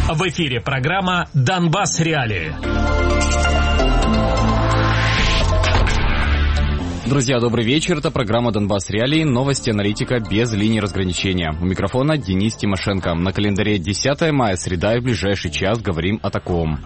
В эфире программа «Донбасс Реалии». Друзья, добрый вечер. Это программа «Донбасс Реалии». Новости аналитика без линии разграничения. У микрофона Денис Тимошенко. На календаре 10 мая, среда, и в ближайший час говорим о таком.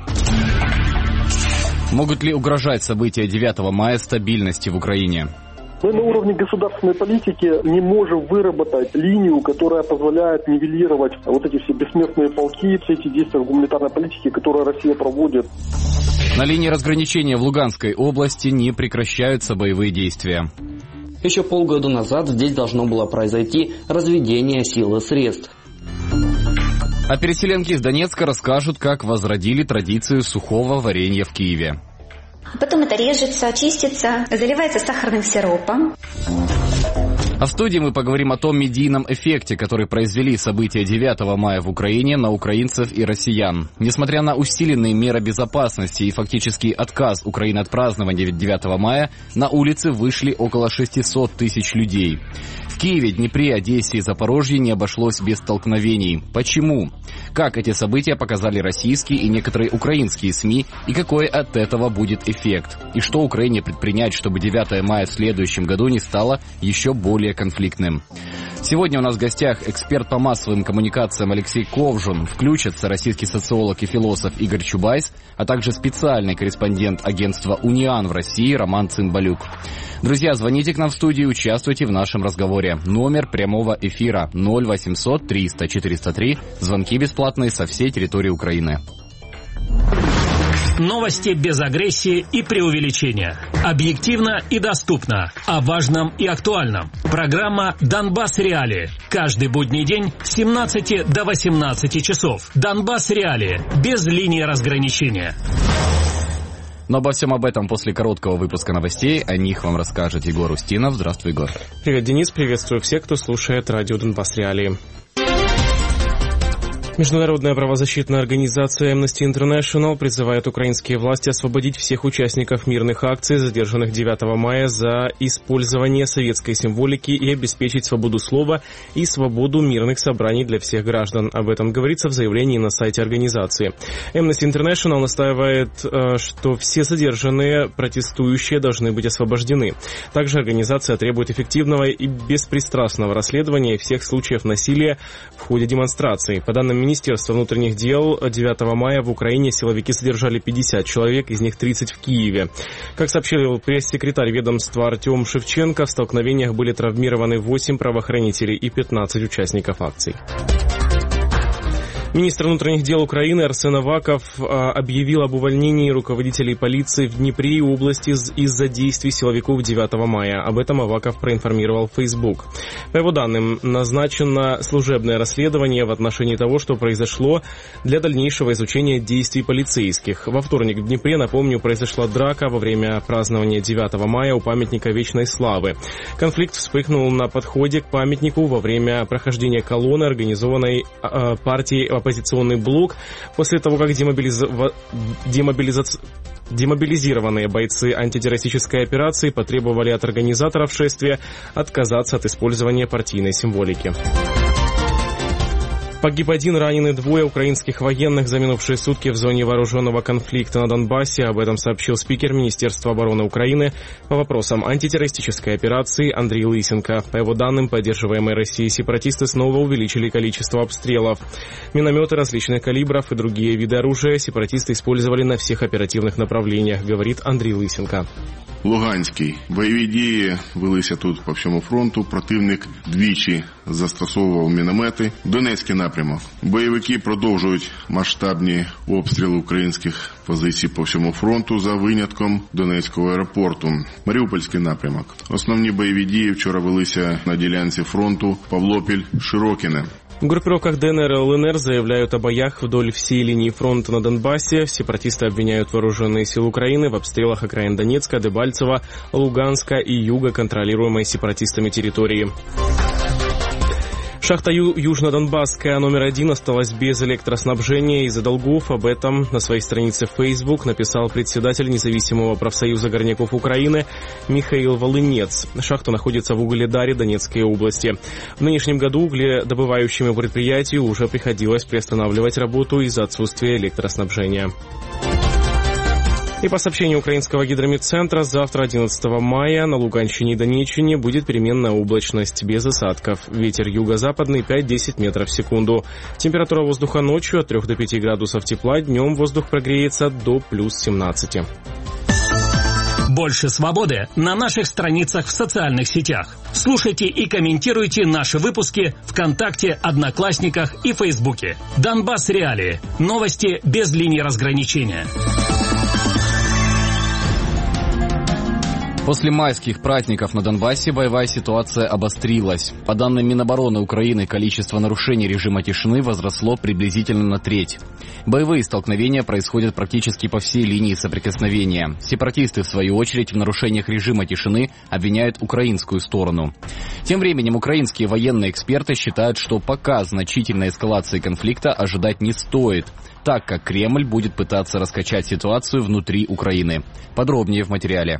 Могут ли угрожать события 9 мая стабильности в Украине? Мы на уровне государственной политики не можем выработать линию, которая позволяет нивелировать вот эти все бессмертные полки, все эти действия в гуманитарной политике, которые Россия проводит. На линии разграничения в Луганской области не прекращаются боевые действия. Еще полгода назад здесь должно было произойти разведение сил и средств. А переселенки из Донецка расскажут, как возродили традицию сухого варенья в Киеве. Потом это режется, чистится, заливается сахарным сиропом. А в студии мы поговорим о том медийном эффекте, который произвели события 9 мая в Украине на украинцев и россиян. Несмотря на усиленные меры безопасности и фактический отказ Украины от празднования 9 мая, на улицы вышли около 600 тысяч людей. В Киеве, Днепре, Одессе и Запорожье не обошлось без столкновений. Почему? Как эти события показали российские и некоторые украинские СМИ, и какой от этого будет эффект? И что Украине предпринять, чтобы 9 мая в следующем году не стало еще более конфликтным? Сегодня у нас в гостях эксперт по массовым коммуникациям Алексей Ковжун, включится российский социолог и философ Игорь Чубайс, а также специальный корреспондент агентства «Униан» в России Роман Цымбалюк. Друзья, звоните к нам в студию, участвуйте в нашем разговоре. Номер прямого эфира 0800 300 403. Звонки бесплатные со всей территории Украины. Новости без агрессии и преувеличения. Объективно и доступно. О важном и актуальном. Программа «Донбасс Реалии». Каждый будний день с 17 до 18 часов. «Донбасс Реалии». Без линии разграничения. Но обо всем об этом после короткого выпуска новостей. О них вам расскажет Егор Устинов. Здравствуй, Егор. Привет, Денис. Приветствую всех, кто слушает радио «Донбасс Реалии». Международная правозащитная организация Amnesty International призывает украинские власти освободить всех участников мирных акций, задержанных 9 мая за использование советской символики, и обеспечить свободу слова и свободу мирных собраний для всех граждан. Об этом говорится в заявлении на сайте организации. Amnesty International настаивает, что все задержанные протестующие должны быть освобождены. Также организация требует эффективного и беспристрастного расследования всех случаев насилия в ходе демонстраций. По данным Министерства внутренних дел, 9 мая в Украине силовики задержали 50 человек, из них 30 в Киеве. Как сообщил пресс-секретарь ведомства Артем Шевченко, в столкновениях были травмированы 8 правоохранителей и 15 участников акций. Министр внутренних дел Украины Арсен Аваков объявил об увольнении руководителей полиции в Днепре и области из-за действий силовиков 9 мая. Об этом Аваков проинформировал Facebook. По его данным, назначено служебное расследование в отношении того, что произошло, для дальнейшего изучения действий полицейских. Во вторник в Днепре, напомню, произошла драка во время празднования 9 мая у памятника Вечной Славы. Конфликт вспыхнул на подходе к памятнику во время прохождения колонны, организованной партией «Оппозиционный блок», после того, как демобилизированные бойцы антитеррористической операции потребовали от организаторов шествия отказаться от использования партийной символики. Погиб один, ранены двое украинских военных за минувшие сутки в зоне вооруженного конфликта на Донбассе. Об этом сообщил спикер Министерства обороны Украины по вопросам антитеррористической операции Андрей Лысенко. По его данным, поддерживаемые Россией сепаратисты снова увеличили количество обстрелов. Минометы различных калибров и другие виды оружия сепаратисты использовали на всех оперативных направлениях, говорит Андрій Лисенко. Луганський. Бойові дії велися тут по всьому фронту. Противник двічі застосовував міномети. Донецький напрямок. Бойовики продовжують масштабні обстріли українських позицій по всьому фронту за винятком Донецького аеропорту. Маріупольський напрямок. Основні бойові дії вчора велися на ділянці фронту Павлопіль-Широкине. В группировках ДНР и ЛНР заявляют о боях вдоль всей линии фронта на Донбассе. Сепаратисты обвиняют вооруженные силы Украины в обстрелах окраин Донецка, Дебальцева, Луганска и юга контролируемой сепаратистами территории. Шахта Южно-Донбасская номер 1 осталась без электроснабжения из-за долгов. Об этом на своей странице в Facebook написал председатель независимого профсоюза горняков Украины Михаил Волынец. Шахта находится в Угледаре Донецкой области. В нынешнем году угледобывающему предприятию уже приходилось приостанавливать работу из-за отсутствия электроснабжения. И по сообщению украинского гидрометцентра, завтра, 11 мая, на Луганщине и Донеччине будет переменная облачность, без осадков. Ветер юго-западный 5-10 метров в секунду. Температура воздуха ночью от 3 до 5 градусов тепла, днем воздух прогреется до плюс 17. Больше свободы на наших страницах в социальных сетях. Слушайте и комментируйте наши выпуски ВКонтакте, Одноклассниках и Фейсбуке. Донбасс Реалии. Новости без линии разграничения. После майских праздников на Донбассе боевая ситуация обострилась. По данным Минобороны Украины, количество нарушений режима тишины возросло приблизительно на треть. Боевые столкновения происходят практически по всей линии соприкосновения. Сепаратисты, в свою очередь, в нарушениях режима тишины обвиняют украинскую сторону. Тем временем украинские военные эксперты считают, что пока значительной эскалации конфликта ожидать не стоит, так как Кремль будет пытаться раскачать ситуацию внутри Украины. Подробнее в материале.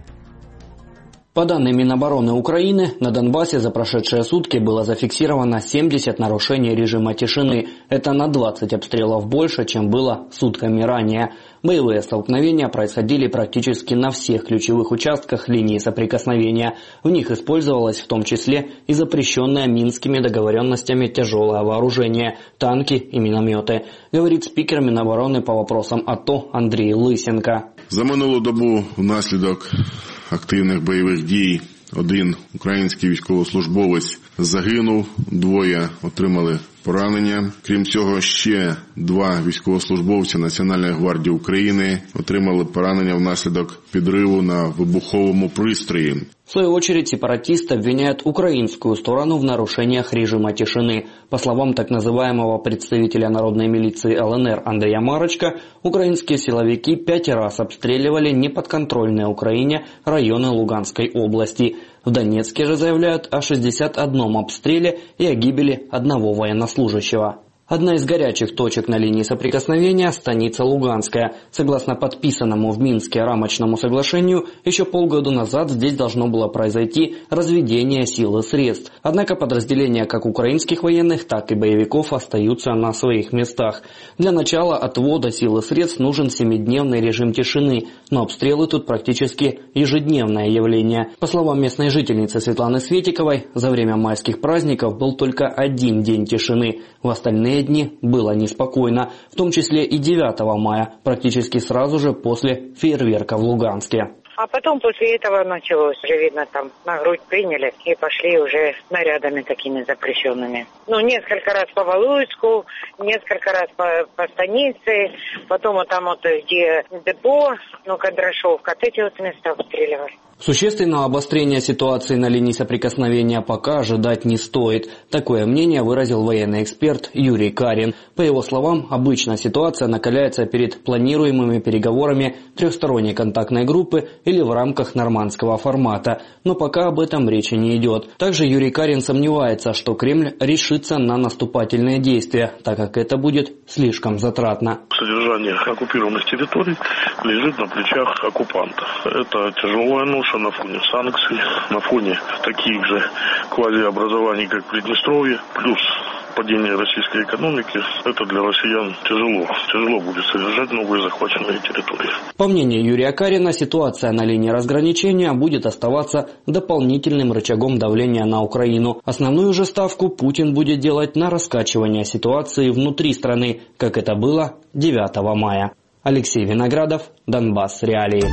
По данным Минобороны Украины, на Донбассе за прошедшие сутки было зафиксировано 70 нарушений режима тишины. Это на 20 обстрелов больше, чем было сутками ранее. Боевые столкновения происходили практически на всех ключевых участках линии соприкосновения. В них использовалось в том числе и запрещенное Минскими договоренностями тяжелое вооружение, танки и минометы, говорит спикер Минобороны по вопросам АТО Андрій Лисенко. За минулу добу внаслідок активних бойових дій один український військовослужбовець загинув, двоє отримали поранення. Крім цього, ще 2 військовослужбовці Національної гвардії України отримали поранення внаслідок підриву на вибуховому пристрої. В свою очередь, сепаратисты обвиняют украинскую сторону в нарушениях режима тишины. По словам так называемого представителя народной милиции ЛНР Андрея Марочка, украинские силовики 5 раз обстреливали неподконтрольные Украине районы Луганской области. В Донецке же заявляют о 61 обстреле и о гибели одного военнослужащего. Одна из горячих точек на линии соприкосновения – станица Луганская. Согласно подписанному в Минске рамочному соглашению, еще полгода назад здесь должно было произойти разведение сил и средств. Однако подразделения как украинских военных, так и боевиков остаются на своих местах. Для начала отвода сил и средств нужен 7-дневный режим тишины, но обстрелы тут практически ежедневное явление. По словам местной жительницы Светланы Светиковой, за время майских праздников был только 1 день тишины. В остальные дни было неспокойно, в том числе и 9 мая, практически сразу же после фейерверка в Луганске. А потом после этого началось, уже видно, там на грудь приняли и пошли уже снарядами такими запрещенными. Несколько раз по Валуйску, несколько раз по станице, потом вот там вот где депо, Кондрашовка, вот эти вот места обстреливали. Существенного обострения ситуации на линии соприкосновения пока ожидать не стоит. Такое мнение выразил военный эксперт Юрий Карин. По его словам, обычно ситуация накаляется перед планируемыми переговорами трехсторонней контактной группы или в рамках нормандского формата. Но пока об этом речи не идет. Также Юрий Карин сомневается, что Кремль решится на наступательные действия, так как это будет слишком затратно. Содержание оккупированных территорий лежит на плечах оккупантов. Это тяжелая ноша на фоне санкций, на фоне таких же квазиобразований, как Приднестровье, плюс падение российской экономики. Это для россиян тяжело. Тяжело будет содержать новые захваченные территории. По мнению Юрия Карина, ситуация на линии разграничения будет оставаться дополнительным рычагом давления на Украину. Основную же ставку Путин будет делать на раскачивание ситуации внутри страны, как это было 9 мая. Алексей Виноградов, Донбасс Реалии.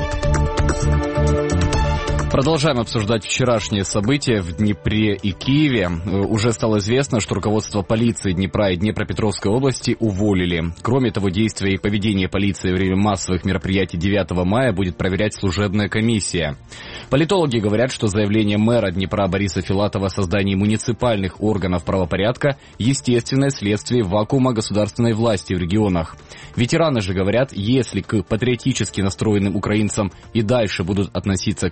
Продолжаем обсуждать вчерашние события в Днепре и Киеве. Уже стало известно, что руководство полиции Днепра и Днепропетровской области уволили. Кроме того, действия и поведение полиции во время массовых мероприятий 9 мая будет проверять служебная комиссия. Политологи говорят, что заявление мэра Днепра Бориса Филатова о создании муниципальных органов правопорядка – естественное следствие вакуума государственной власти в регионах. Ветераны же говорят, если к патриотически настроенным украинцам и дальше будут относиться как к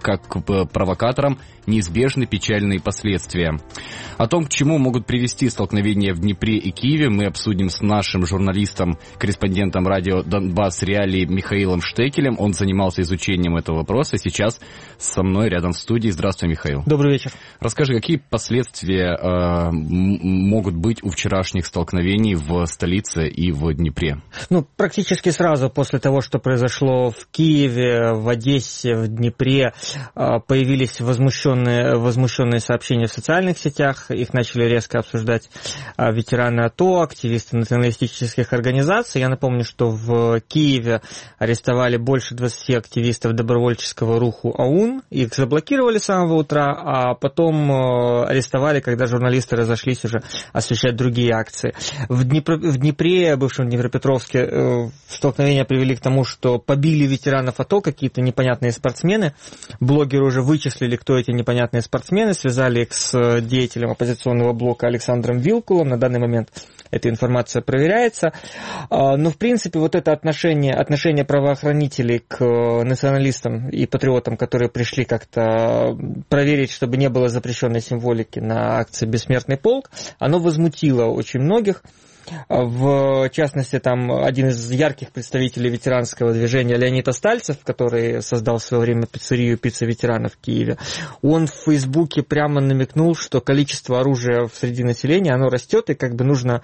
провокаторам неизбежны печальные последствия. О том, к чему могут привести столкновения в Днепре и Киеве, мы обсудим с нашим журналистом, корреспондентом радио «Донбасс Реалии» Михаилом Штекелем. Он занимался изучением этого вопроса. Сейчас со мной рядом в студии. Здравствуй, Михаил. Добрый вечер. Расскажи, какие последствия могут быть у вчерашних столкновений в столице и в Днепре? Практически сразу после того, что произошло в Киеве, в Одессе, в Днепре, появились возмущенные сообщения в социальных сетях. Их начали резко обсуждать ветераны АТО, активисты националистических организаций. Я напомню, что в Киеве арестовали больше 20 активистов добровольческого руху АУН. Их заблокировали с самого утра, а потом арестовали, когда журналисты разошлись уже освещать другие акции. В Днепре, бывшем Днепропетровске, столкновения привели к тому, что побили ветеранов АТО какие-то непонятные спортсмены. Блогеры уже вычислили, кто эти непонятные спортсмены, связали их с деятелем оппозиционного блока Александром Вилкулом. На данный момент эта информация проверяется. Но, в принципе, вот это отношение правоохранителей к националистам и патриотам, которые пришли как-то проверить, чтобы не было запрещенной символики на акции «Бессмертный полк», оно возмутило очень многих. В частности, там один из ярких представителей ветеранского движения Леонид Остальцев, который создал в свое время пиццерию «Пицца ветеранов» в Киеве, он в Фейсбуке прямо намекнул, что количество оружия среди населения, оно растет, и как бы нужно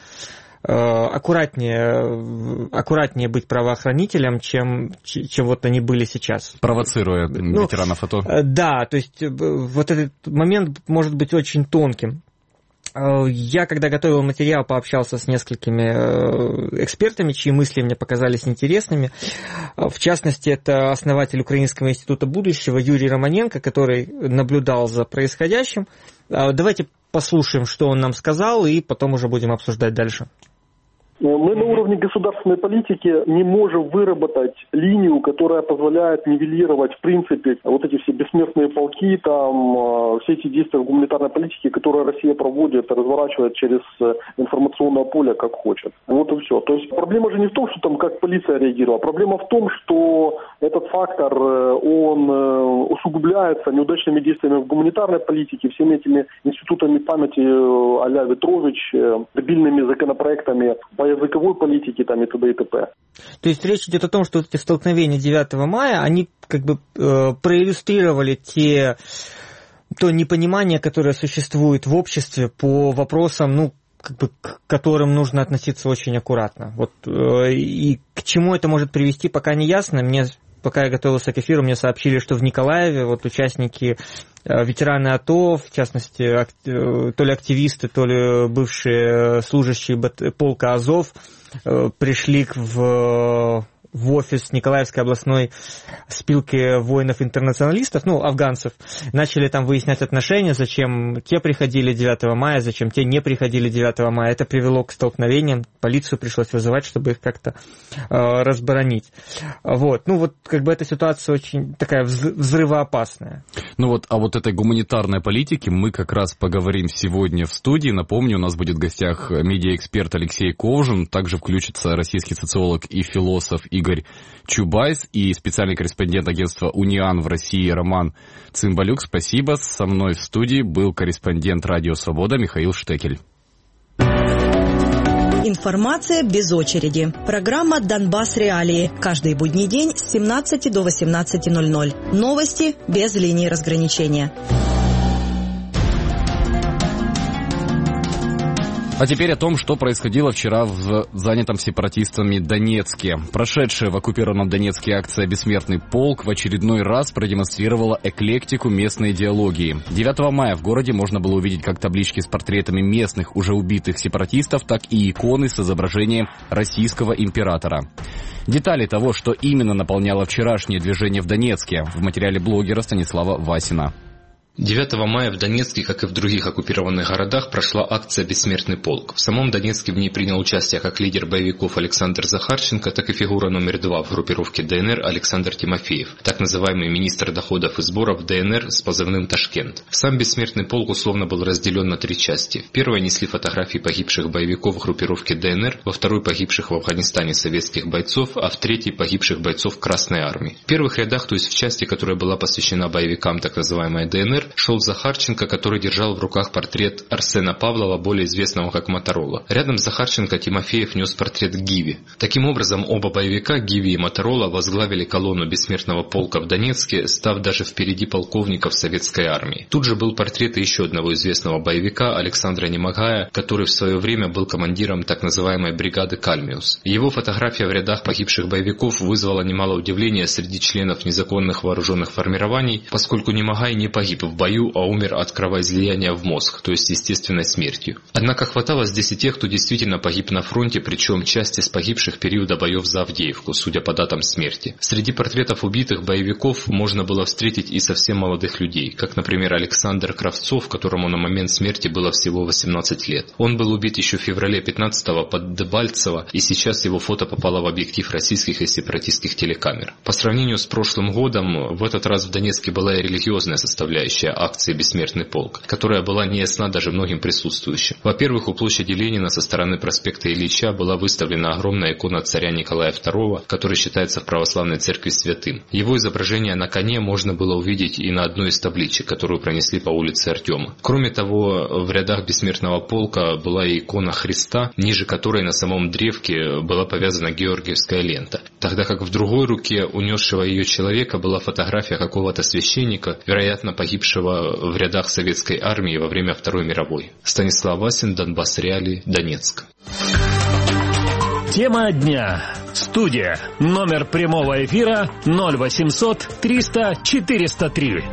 аккуратнее быть правоохранителем, чем вот они были сейчас. Провоцируя ветеранов АТО. Да, то есть вот этот момент может быть очень тонким. Я, когда готовил материал, пообщался с несколькими экспертами, чьи мысли мне показались интересными. В частности, это основатель Украинского института будущего Юрий Романенко, который наблюдал за происходящим. Давайте послушаем, что он нам сказал, и потом уже будем обсуждать дальше. Мы на уровне государственной политики не можем выработать линию, которая позволяет нивелировать, в принципе, вот эти все бессмертные полки, там, все эти действия в гуманитарной политике, которые Россия проводит, разворачивает через информационное поле, как хочет. Вот и все. То есть проблема же не в том, что там как полиция реагировала. Проблема в том, что этот фактор, он усугубляется неудачными действиями в гуманитарной политике, всеми этими институтами памяти а-ля Ветрович, дебильными законопроектами по языковой политике там, и т.д. и т.п. То есть речь идет о том, что эти столкновения 9 мая, они как бы проиллюстрировали то непонимание, которое существует в обществе по вопросам, к которым нужно относиться очень аккуратно. И к чему это может привести, пока не ясно. Пока я готовился к эфиру, мне сообщили, что в Николаеве участники, ветераны АТО, в частности, то ли активисты, то ли бывшие служащие полка Азов, пришли в офис Николаевской областной спилки воинов-интернационалистов, афганцев, начали там выяснять отношения, зачем те приходили 9 мая, зачем те не приходили 9 мая. Это привело к столкновениям, полицию пришлось вызывать, чтобы их как-то разборонить. Эта ситуация очень такая взрывоопасная. А вот этой гуманитарной политике мы как раз поговорим сегодня в студии. Напомню, у нас будет в гостях медиаэксперт Алексей Ковжин, также включится российский социолог и философ Игорь Чубайс и специальный корреспондент агентства «Униан» в России Роман Цымбалюк. Спасибо. Со мной в студии был корреспондент «Радио Свобода» Михаил Штекель. Информация без очереди. Программа «Донбасс Реалии». Каждый будний день с 17 до 18:00. Новости без линии разграничения. А теперь о том, что происходило вчера в занятом сепаратистами Донецке. Прошедшая в оккупированном Донецке акция «Бессмертный полк» в очередной раз продемонстрировала эклектику местной идеологии. 9 мая в городе можно было увидеть как таблички с портретами местных уже убитых сепаратистов, так и иконы с изображением российского императора. Детали того, что именно наполняло вчерашнее движение в Донецке, в материале блогера Станислава Васина. 9 мая в Донецке, как и в других оккупированных городах, прошла акция «Бессмертный полк». В самом Донецке в ней принял участие как лидер боевиков Александр Захарченко, так и фигура номер 2 в группировке ДНР Александр Тимофеев, так называемый министр доходов и сборов ДНР с позывным «Ташкент». Сам «Бессмертный полк» условно был разделен на 3 части. В первой несли фотографии погибших боевиков группировки ДНР, во второй погибших в Афганистане советских бойцов, а в третьей погибших бойцов Красной Армии. В первых рядах, то есть в части, которая была посвящена боевикам так называемой ДНР, шел Захарченко, который держал в руках портрет Арсена Павлова, более известного как Моторола. Рядом с Захарченко Тимофеев нес портрет Гиви. Таким образом, оба боевика, Гиви и Моторола, возглавили колонну Бессмертного полка в Донецке, став даже впереди полковников советской армии. Тут же был портрет еще одного известного боевика, Александра Немагая, который в свое время был командиром так называемой бригады «Кальмиус». Его фотография в рядах погибших боевиков вызвала немало удивления среди членов незаконных вооруженных формирований, поскольку Немагай не погиб в бою, а умер от кровоизлияния в мозг, то есть естественной смертью. Однако хватало здесь и тех, кто действительно погиб на фронте, причем часть из погибших периода боев за Авдеевку, судя по датам смерти. Среди портретов убитых боевиков можно было встретить и совсем молодых людей, как, например, Александр Кравцов, которому на момент смерти было всего 18 лет. Он был убит еще в феврале 15-го под Дебальцево, и сейчас его фото попало в объектив российских и сепаратистских телекамер. По сравнению с прошлым годом, в этот раз в Донецке была и религиозная составляющая акции «Бессмертный полк», которая была неясна даже многим присутствующим. Во-первых, у площади Ленина со стороны проспекта Ильича была выставлена огромная икона царя Николая II, который считается в православной церкви святым. Его изображение на коне можно было увидеть и на одной из табличек, которую пронесли по улице Артема. Кроме того, в рядах Бессмертного полка была и икона Христа, ниже которой на самом древке была повязана георгиевская лента, тогда как в другой руке унесшего ее человека была фотография какого-то священника, вероятно погибшего в рядах советской армии во время Второй мировой. Станислав Васин, Донбасс Реалии, Донецк. Тема дня. Студия. Номер прямого эфира 0800 300 403.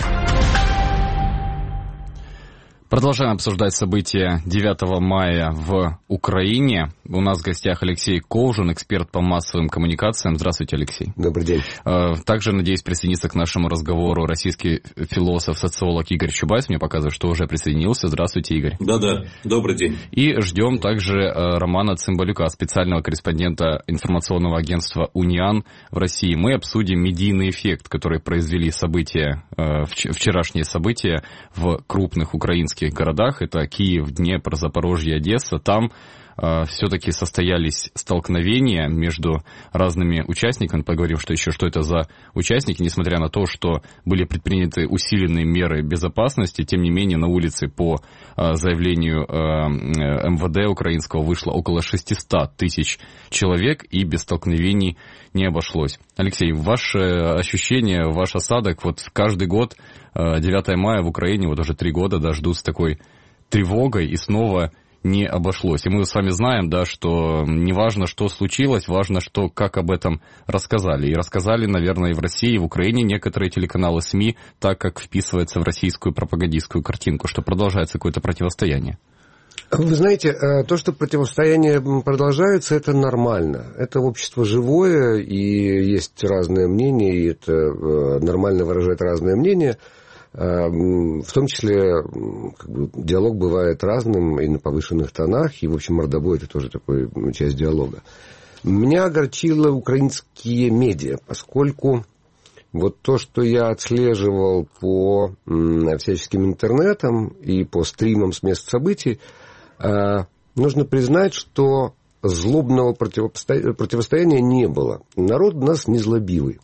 Продолжаем обсуждать события 9 мая в Украине. У нас в гостях Алексей Ковжин, эксперт по массовым коммуникациям. Здравствуйте, Алексей. Добрый день. Также, надеюсь, присоединиться к нашему разговору российский философ, социолог Игорь Чубайс. Мне показывают, что уже присоединился. Здравствуйте, Игорь. Да-да, добрый день. И ждем также Романа Цымбалюка, специального корреспондента информационного агентства «Униан» в России. Мы обсудим медийный эффект, который произвели события, вчерашние события в крупных украинских городах. Это Киев, Днепр, Запорожье, Одесса. Там все-таки состоялись столкновения между разными участниками. Поговорим, что это за участники. Несмотря на то, что были предприняты усиленные меры безопасности, тем не менее на улице по заявлению МВД украинского вышло около 600 тысяч человек, и без столкновений не обошлось. Алексей, ваше ощущение, ваш осадок, вот каждый год 9 мая в Украине, вот уже 3 года, да, ждут с такой тревогой, и снова не обошлось. И мы с вами знаем, да, что не важно, что случилось, важно, что, как об этом рассказали. И рассказали, наверное, и в России, и в Украине некоторые телеканалы СМИ, так как вписывается в российскую пропагандистскую картинку, что продолжается какое-то противостояние. Вы знаете, то, что противостояние продолжается, это нормально. Это общество живое, и есть разные мнения, и это нормально выражать разные мнения. В том числе диалог бывает разным и на повышенных тонах, и, в общем, мордобой – это тоже такая часть диалога. Меня огорчило украинские медиа, поскольку вот то, что я отслеживал по всяческим интернетам и по стримам с мест событий, нужно признать, что злобного противостояния не было. Народ у нас незлобивый.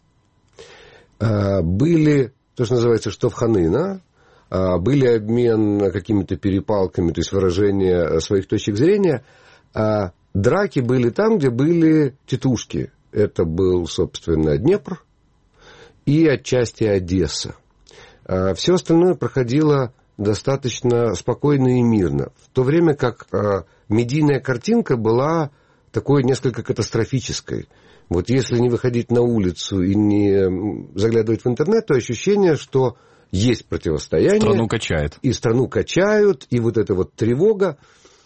Были, то, что называется, штовханы, да? Были обмен какими-то перепалками, то есть выражение своих точек зрения. Драки были там, где были тетушки. Это был, собственно, Днепр и отчасти Одесса. Все остальное проходило достаточно спокойно и мирно. В то время как медийная картинка была такой несколько катастрофической. Вот если не выходить на улицу и не заглядывать в интернет, то ощущение, что есть противостояние. Страну качает. И страну качают, и вот эта вот тревога.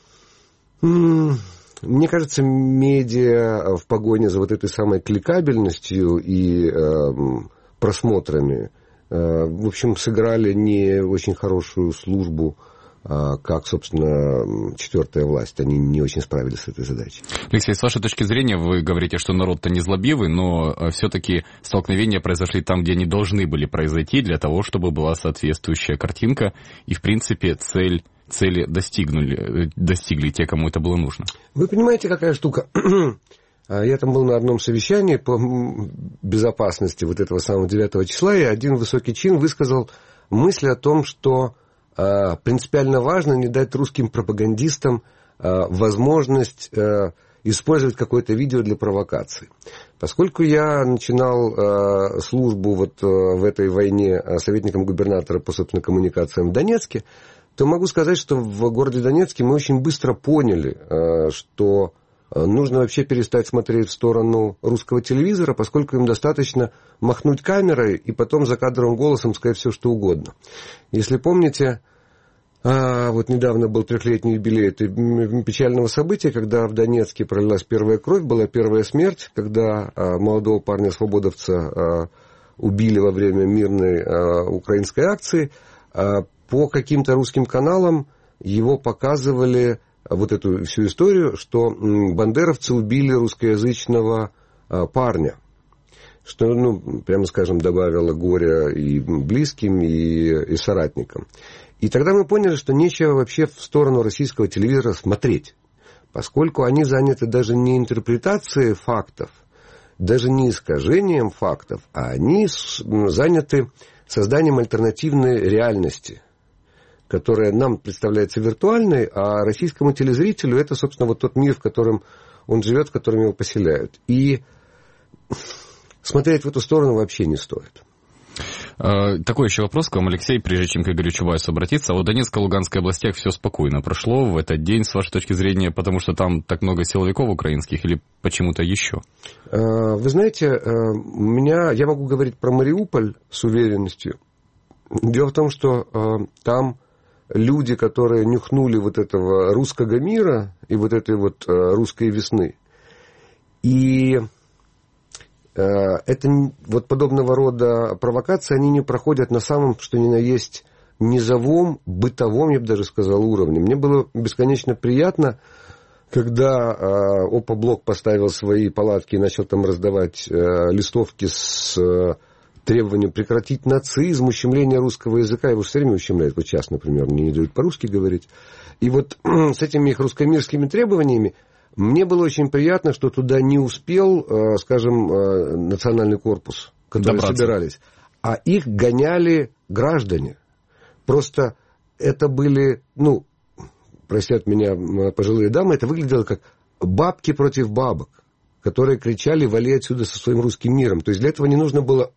Мне кажется, медиа в погоне за вот этой самой кликабельностью и просмотрами в общем, сыграли не очень хорошую службу, как, собственно, четвертая власть. Они не очень справились с этой задачей. Алексей, с вашей точки зрения, вы говорите, что народ-то не злобивый, но все-таки столкновения произошли там, где они должны были произойти, для того, чтобы была соответствующая картинка, и, в принципе, цели достигли те, кому это было нужно. Вы понимаете, какая штука? Я там был на одном совещании по безопасности вот этого самого 9 числа, и один высокий чин высказал мысль о том, что принципиально важно не дать русским пропагандистам возможность использовать какое-то видео для провокации. Поскольку я начинал службу вот в этой войне советником губернатора по, собственно, коммуникациям в Донецке, то могу сказать, что в городе Донецке мы очень быстро поняли, что нужно вообще перестать смотреть в сторону русского телевизора, поскольку им достаточно махнуть камерой и потом за кадровым голосом сказать все, что угодно. Если помните, вот недавно был 3-летний юбилей этой печального события, когда в Донецке пролилась первая кровь, была первая смерть, когда молодого парня-свободовца убили во время мирной украинской акции. По каким-то русским каналам его показывали, вот эту всю историю, что бандеровцы убили русскоязычного парня, что, ну, прямо скажем, добавило горя и близким, и соратникам. И тогда мы поняли, что нечего вообще в сторону российского телевизора смотреть, поскольку они заняты даже не интерпретацией фактов, даже не искажением фактов, а они заняты созданием альтернативной реальности, которая нам представляется виртуальной, а российскому телезрителю это, собственно, вот тот мир, в котором он живет, в котором его поселяют. И смотреть в эту сторону вообще не стоит. Такой еще вопрос к вам, Алексей, прежде чем к Игорю Чубайсу обратиться. В Донецкой и Луганской областях все спокойно прошло в этот день, с вашей точки зрения, потому что там так много силовиков украинских или почему-то еще? Вы знаете, я могу говорить про Мариуполь с уверенностью. Дело в том, что там люди, которые нюхнули вот этого русского мира и вот этой вот русской весны, и это вот подобного рода провокации, они не проходят на самом, что ни на есть, низовом, бытовом, я бы даже сказал, уровне. Мне было бесконечно приятно, когда ОПА-блок поставил свои палатки и начал там раздавать листовки с требованием прекратить нацизм, ущемление русского языка. Его все время ущемляют. Вот сейчас, например, мне не дают по-русски говорить. И вот с этими их русско-мирскими требованиями мне было очень приятно, что туда не успел, скажем, национальный корпус, которые собирались, а их гоняли граждане. Просто это были, ну, простят меня пожилые дамы, это выглядело как бабки против бабок, которые кричали: «Вали отсюда со своим русским миром». То есть для этого не нужно было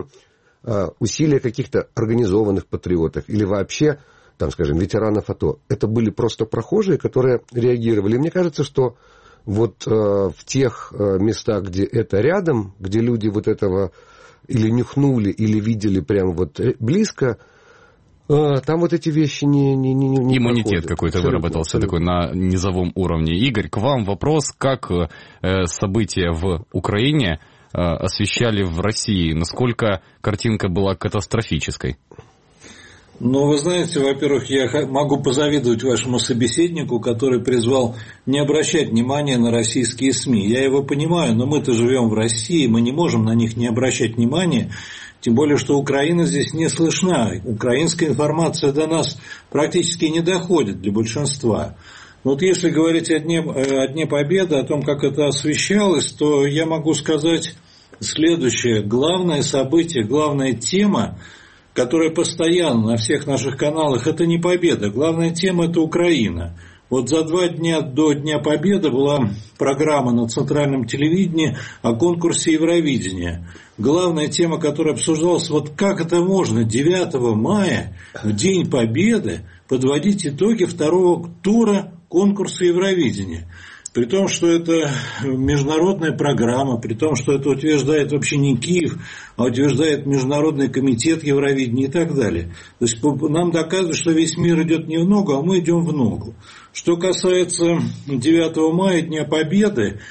усилия каких-то организованных патриотов или вообще, там, скажем, ветеранов АТО. Это были просто прохожие, которые реагировали. И мне кажется, что вот в тех местах, где это рядом, где люди вот этого или нюхнули, или видели прямо вот близко, там вот эти вещи не иммунитет какой-то выработался такой на низовом уровне. Игорь, к вам вопрос, как события в Украине освещали в России? Насколько картинка была катастрофической? Ну, вы знаете, во-первых, я могу позавидовать вашему собеседнику, который призвал не обращать внимания на российские СМИ. Я его понимаю, но мы-то живем в России, мы не можем на них не обращать внимания, тем более, что Украина здесь не слышна. Украинская информация до нас практически не доходит для большинства. Вот если говорить о Дне Победы, о том, как это освещалось, то я могу сказать следующее. Главное событие, главная тема, которая постоянно на всех наших каналах, это не победа. Главная тема – это Украина. Вот за 2 дня до Дня Победы была программа на центральном телевидении о конкурсе Евровидения. Главная тема, которая обсуждалась, вот как это можно 9 мая, в День Победы, подводить итоги 2-го тура конкурса Евровидения. При том, что это международная программа, при том, что это утверждает вообще не Киев, а утверждает Международный комитет Евровидения и так далее. То есть нам доказывают, что весь мир идет не в ногу, а мы идем в ногу. Что касается 9 мая, Дня Победы,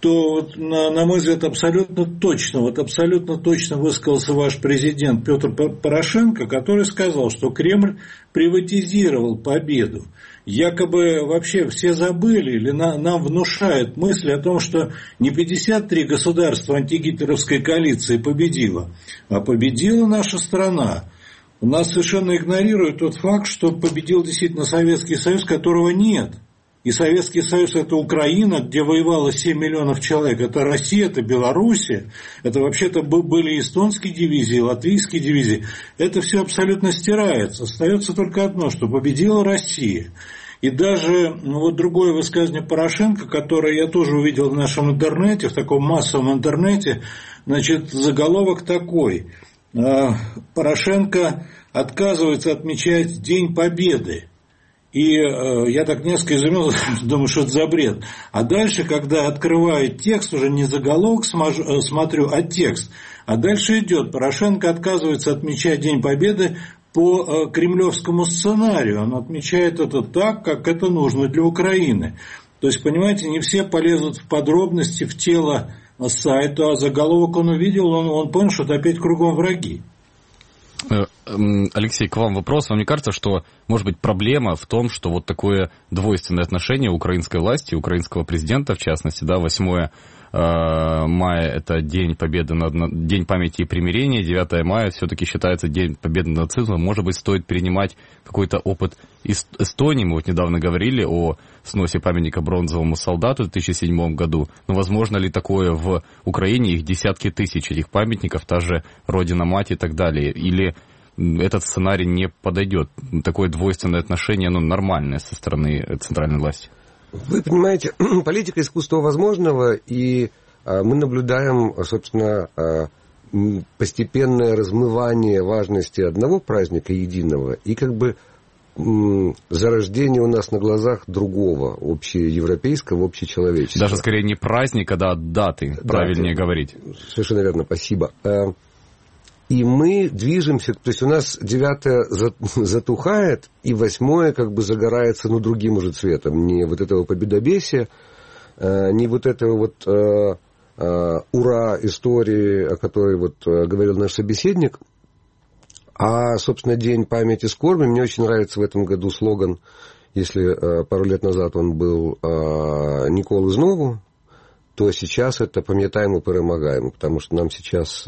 то, на мой взгляд, абсолютно точно высказался ваш президент Петр Порошенко, который сказал, что Кремль приватизировал победу. Якобы вообще все забыли или нам внушают мысль о том, что не 53 государства антигитлеровской коалиции победило, а победила наша страна. У нас совершенно игнорируют тот факт, что победил действительно Советский Союз, которого нет. И Советский Союз – это Украина, где воевало 7 миллионов человек. Это Россия, это Белоруссия. Это вообще-то были эстонские дивизии, латвийские дивизии. Это все абсолютно стирается. Остается только одно, что победила Россия. И даже вот другое высказывание Порошенко, которое я тоже увидел в нашем интернете, в таком массовом интернете, значит, заголовок такой. Порошенко отказывается отмечать День Победы. И я так несколько изумился, думаю, что это за бред. А дальше, когда открываю текст, уже не заголовок смотрю, а текст. А дальше идет. Порошенко отказывается отмечать День Победы по кремлевскому сценарию. Он отмечает это так, как это нужно для Украины. То есть, понимаете, не все полезут в подробности, в тело сайта, а заголовок он увидел, он понял, что это опять кругом враги. Алексей, к вам вопрос. Вам не кажется, что, может быть, проблема в том, что вот такое двойственное отношение украинской власти, украинского президента, в частности, да, 8 мая – это День Победы, День памяти и примирения, 9 мая все-таки считается День Победы над нацизмом. Может быть, стоит перенимать какой-то опыт из Эстонии. Мы вот недавно говорили о сносе памятника бронзовому солдату в 2007 году. Но возможно ли такое в Украине? Их десятки тысяч этих памятников, та же Родина-Мать и так далее. Или этот сценарий не подойдет? Такое двойственное отношение, оно нормальное со стороны центральной власти. Вы понимаете, политика искусства возможного, и мы наблюдаем, собственно, постепенное размывание важности одного праздника единого и как бы зарождение у нас на глазах другого, общеевропейского, общечеловеческого. Даже скорее не праздника, да, даты, правильнее говорить. Совершенно верно, спасибо. И мы движемся, то есть у нас 9 затухает, и 8 как бы загорается, ну, другим уже цветом. Не вот этого победобесия, не вот этого вот ура истории, о которой вот говорил наш собеседник, а, собственно, День памяти скорби. Мне очень нравится в этом году слоган, если пару лет назад он был «Ніколи знову», то сейчас это «Пам'ятаємо і перемагаємо», потому что нам сейчас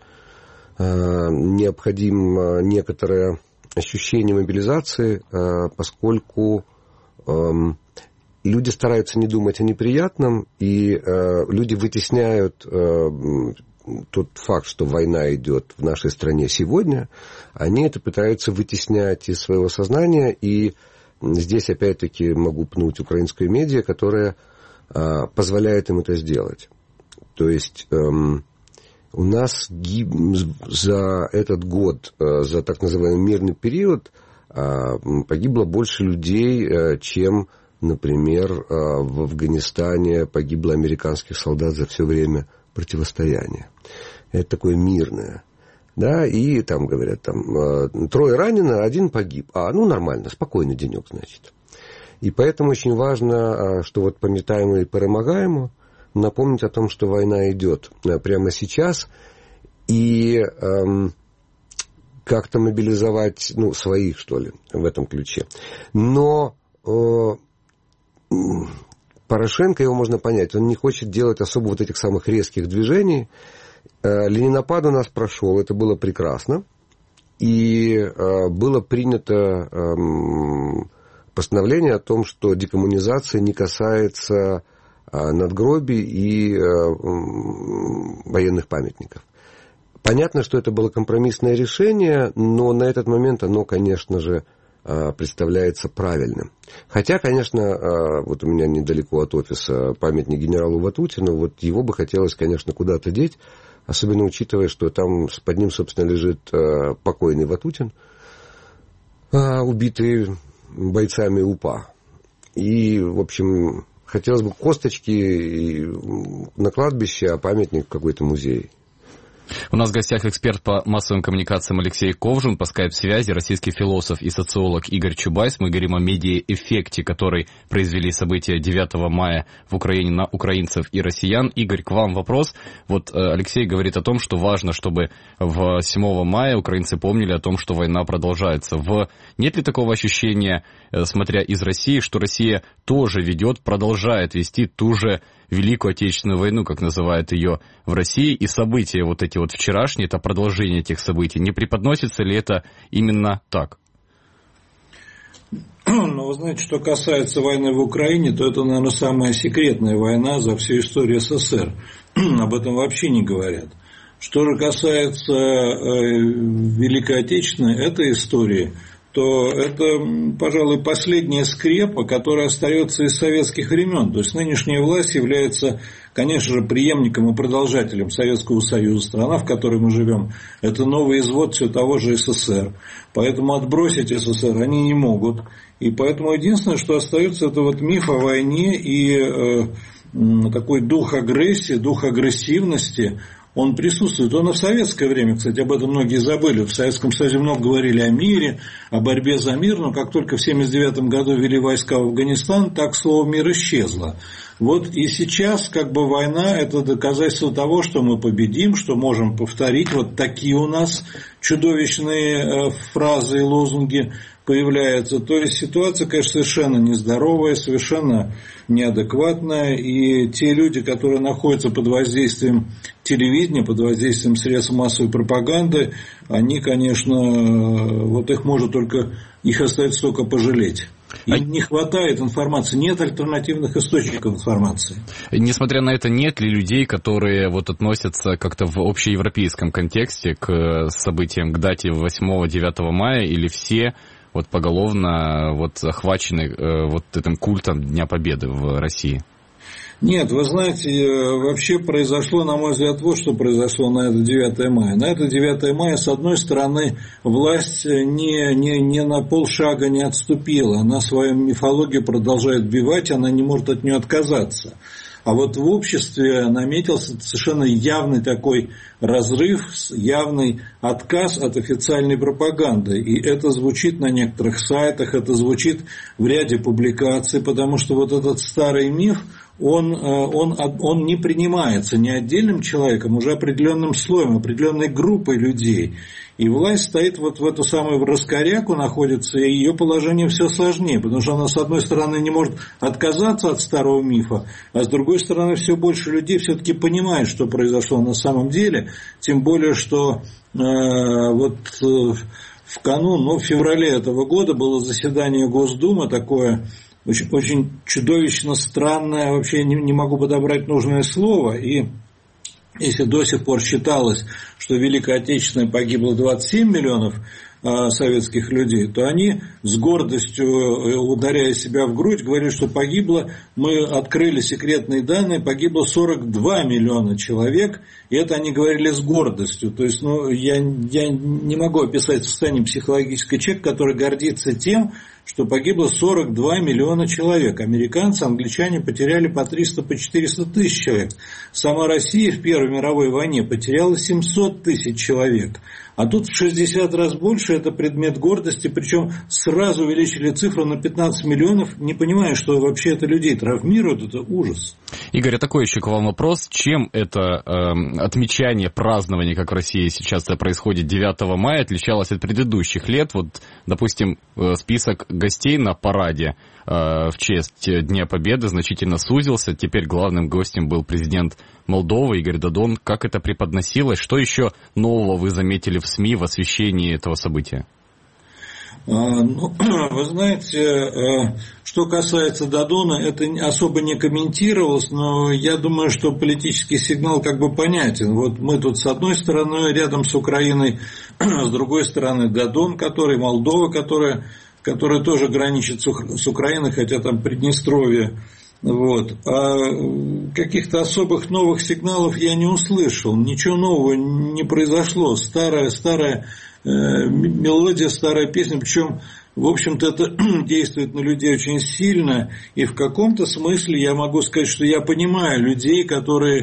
необходимо некоторое ощущение мобилизации, поскольку люди стараются не думать о неприятном, и люди вытесняют тот факт, что война идет в нашей стране сегодня, они это пытаются вытеснять из своего сознания, и здесь опять-таки могу пнуть украинскую медиа, которая позволяет им это сделать. То есть у нас за этот год, за так называемый мирный период, погибло больше людей, чем, например, в Афганистане погибло американских солдат за все время противостояния. Это такое мирное. Да, и там говорят, там 3 ранено, 1 погиб. Ну нормально, спокойный денек, значит. И поэтому очень важно, что вот пам'ятаємо и перемагаємо, напомнить о том, что война идет прямо сейчас, и как-то мобилизовать, ну, своих, что ли, в этом ключе. Но Порошенко, его можно понять, он не хочет делать особо вот этих самых резких движений. Ленинопад у нас прошел, это было прекрасно, и было принято постановление о том, что декоммунизация не касается надгробий и военных памятников. Понятно, что это было компромиссное решение, но на этот момент оно, конечно же, представляется правильным. Хотя, конечно, вот у меня недалеко от офиса памятник генералу Ватутину, вот его бы хотелось, конечно, куда-то деть, особенно учитывая, что там под ним, собственно, лежит покойный Ватутин, убитый бойцами УПА. И, в общем, хотелось бы косточки на кладбище, а памятник в какой-то музей. У нас в гостях эксперт по массовым коммуникациям Алексей Ковжин, по скайп-связи российский философ и социолог Игорь Чубайс. Мы говорим о медиа-эффекте, который произвели события 9 мая в Украине на украинцев и россиян. Игорь, к вам вопрос. Вот Алексей говорит о том, что важно, чтобы 7 мая украинцы помнили о том, что война продолжается. Нет ли такого ощущения, смотря из России, что Россия тоже продолжает вести ту же Великую Отечественную войну, как называют ее в России, и события вот эти вот вчерашние, это продолжение этих событий. Не преподносится ли это именно так? Ну, вы знаете, что касается войны в Украине, то это, наверное, самая секретная война за всю историю СССР. Об этом вообще не говорят. Что же касается Великой Отечественной, этой истории, то это, пожалуй, последняя скрепа, которая остается из советских времен. То есть нынешняя власть является, конечно же, преемником и продолжателем Советского Союза. Страна, в которой мы живем, это новый извод все того же СССР. Поэтому отбросить СССР они не могут. И поэтому единственное, что остается, это вот миф о войне и такой дух агрессии, дух агрессивности. Он присутствует. Он и в советское время, кстати, об этом многие забыли. В Советском Союзе много говорили о мире, о борьбе за мир, но как только в 1979 году ввели войска в Афганистан, так слово «мир» исчезло. Вот и сейчас война – это доказательство того, что мы победим, что можем повторить. Вот такие у нас чудовищные фразы и лозунги появляются. То есть ситуация, конечно, совершенно нездоровая, совершенно неадекватная. И те люди, которые находятся под воздействием телевидения, под воздействием средств массовой пропаганды, они, конечно, вот их остается только пожалеть. Им не хватает информации, нет альтернативных источников информации. Несмотря на это, нет ли людей, которые относятся как-то в общеевропейском контексте к событиям, к дате 8-9 мая, или все поголовно охвачены этим культом Дня Победы в России? Нет, вы знаете, вообще произошло, на мой взгляд, вот что произошло на это 9 мая. На это 9 мая, с одной стороны, власть не на полшага не отступила. Она свою мифологию продолжает вбивать, она не может от нее отказаться. А вот в обществе наметился совершенно явный такой разрыв, явный отказ от официальной пропаганды. И это звучит на некоторых сайтах, это звучит в ряде публикаций, потому что вот этот старый миф, он не принимается не отдельным человеком, уже определенным слоем, определенной группой людей. И власть стоит в эту самую раскоряку находится, и ее положение все сложнее, потому что она, с одной стороны, не может отказаться от старого мифа, а с другой стороны, все больше людей все-таки понимают, что произошло на самом деле, тем более, что в феврале этого года было заседание Госдумы, такое очень, очень чудовищно странное, вообще не могу подобрать нужное слово, и если до сих пор считалось, что в Великой Отечественной погибло 27 миллионов советских людей, то они с гордостью, ударяя себя в грудь, говорят, что погибло, мы открыли секретные данные, погибло 42 миллиона человек, и это они говорили с гордостью. То есть, я не могу описать состояние психологического человека, который гордится тем, что погибло 42 миллиона человек. Американцы, англичане потеряли по 300, по 400 тысяч человек. Сама Россия в Первой мировой войне потеряла 700 тысяч человек. А тут в 60 раз больше, это предмет гордости, причем сразу увеличили цифру на 15 миллионов, не понимая, что вообще это людей травмирует, это ужас. Игорь, такой еще к вам вопрос. Чем это отмечание, празднование, как в России сейчас это происходит 9 мая, отличалось от предыдущих лет? Допустим, список гостей на параде в честь Дня Победы значительно сузился. Теперь главным гостем был президент Молдовы Игорь Додон. Как это преподносилось? Что еще нового вы заметили в СМИ в освещении этого события? Вы знаете, что касается Додона, это особо не комментировалось, но я думаю, что политический сигнал понятен. Вот мы тут с одной стороны рядом с Украиной, с другой стороны Додон, Молдова, которая тоже граничит с Украиной, хотя там Приднестровье. А каких-то особых новых сигналов я не услышал, ничего нового не произошло. Старая мелодия, старая песня, причем, в общем-то, это действует на людей очень сильно, и в каком-то смысле я могу сказать, что я понимаю людей, которые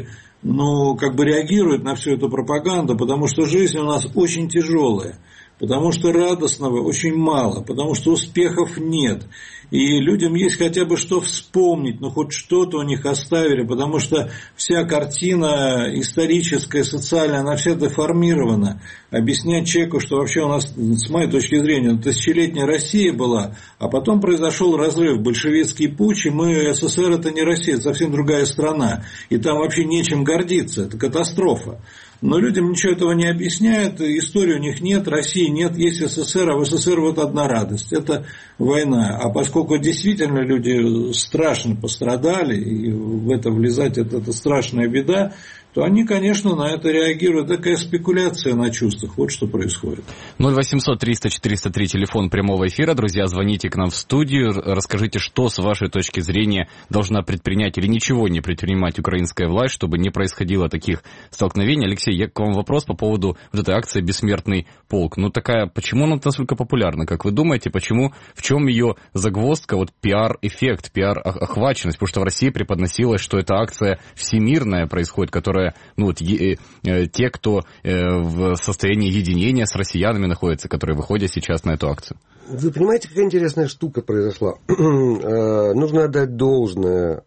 реагирует на всю эту пропаганду, потому что жизнь у нас очень тяжелая, потому что радостного очень мало, потому что успехов нет. И людям есть хотя бы что вспомнить, хоть что-то у них оставили, потому что вся картина историческая, социальная, она вся деформирована. Объяснять человеку, что вообще у нас, с моей точки зрения, тысячелетняя Россия была, а потом произошел разрыв, большевистский путч, и СССР это не Россия, это совсем другая страна, и там вообще нечем гордиться, это катастрофа. Но людям ничего этого не объясняют, истории у них нет, России нет, есть СССР, а в СССР вот одна радость, это война. А поскольку действительно люди страшно пострадали, и в это влезать это страшная беда, то они, конечно, на это реагируют. Такая спекуляция на чувствах. Вот что происходит. 0800 300 403, телефон прямого эфира. Друзья, звоните к нам в студию. Расскажите, что с вашей точки зрения должна предпринять или ничего не предпринимать украинская власть, чтобы не происходило таких столкновений. Алексей, я к вам вопрос по поводу вот этой акции «Бессмертный полк». Почему она настолько популярна, как вы думаете? В чем ее загвоздка, пиар-эффект, пиар-охваченность? Потому что в России преподносилось, что эта акция всемирная происходит, которая те, кто в состоянии единения с россиянами находится, которые выходят сейчас на эту акцию. Вы понимаете, какая интересная штука произошла? Нужно отдать должное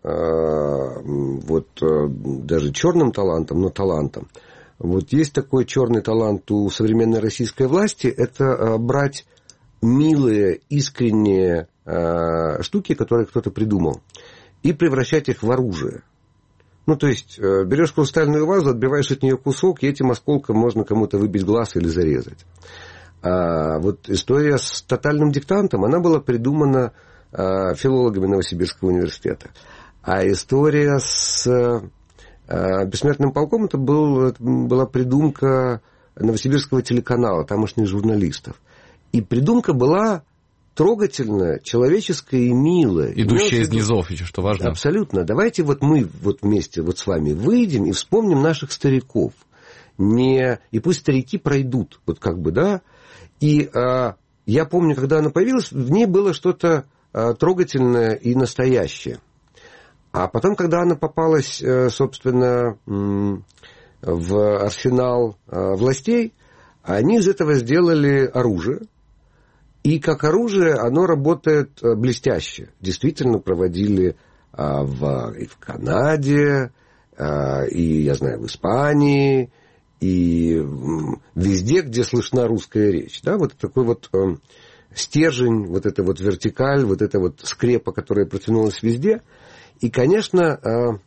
даже черным талантам, но талантам. Есть такой черный талант у современной российской власти, это брать милые, искренние штуки, которые кто-то придумал, и превращать их в оружие. Берешь хрустальную вазу, отбиваешь от нее кусок, и этим осколком можно кому-то выбить глаз или зарезать. История с тотальным диктантом, она была придумана филологами Новосибирского университета. А история с бессмертным полком, это была придумка Новосибирского телеканала, тамошних журналистов. И придумка была трогательная, человеческая и милая. Идущая из низов, еще что важно. Абсолютно. Давайте мы вместе с вами выйдем и вспомним наших стариков. И пусть старики пройдут. И я помню, когда она появилась, в ней было что-то трогательное и настоящее. А потом, когда она попалась, собственно, в арсенал властей, они из этого сделали оружие. И как оружие оно работает блестяще. Действительно проводили и в Канаде, и, я знаю, в Испании, и везде, где слышна русская речь. Да? Такой стержень, эта вертикаль, эта скрепа, которая протянулась везде. И, конечно,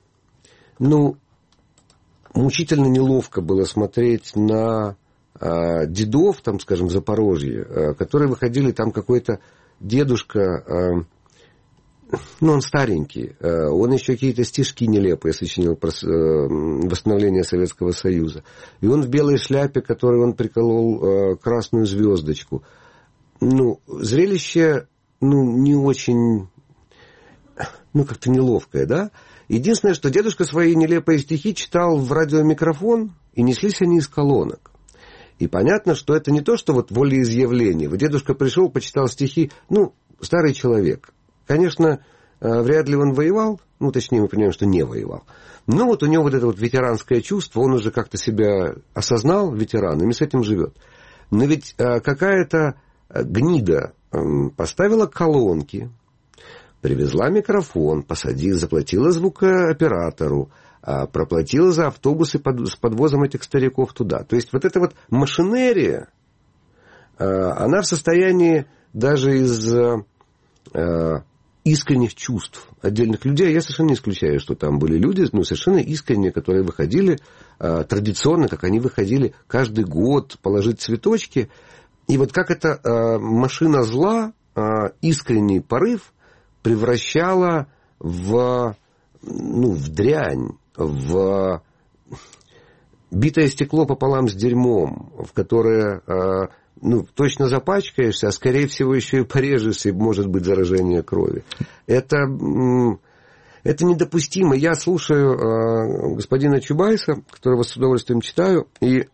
мучительно неловко было смотреть на дедов, в Запорожье, которые выходили, там какой-то дедушка, он старенький, он еще какие-то стишки нелепые сочинил про восстановление Советского Союза. И он в белой шляпе, которой он приколол красную звездочку. Зрелище, не очень, как-то неловкое, да? Единственное, что дедушка свои нелепые стихи читал в радиомикрофон, и неслись они из колонок. И понятно, что это не то, что волеизъявление. Дедушка пришел, почитал стихи, старый человек. Конечно, вряд ли он воевал, точнее, мы понимаем, что не воевал. Но у него это ветеранское чувство, он уже как-то себя осознал ветераном и с этим живет. Но ведь какая-то гнида поставила колонки, привезла микрофон, заплатила звукооператору, проплатила за автобусы с подвозом этих стариков туда. То есть эта машинерия, она в состоянии даже из искренних чувств отдельных людей. Я совершенно не исключаю, что там были люди, совершенно искренние, которые выходили традиционно, как они выходили каждый год положить цветочки. И как эта машина зла, искренний порыв превращала в дрянь, в битое стекло пополам с дерьмом, в которое точно запачкаешься, а скорее всего еще и порежешься, и может быть заражение крови. Это недопустимо. Я слушаю господина Чубайса, которого с удовольствием читаю, и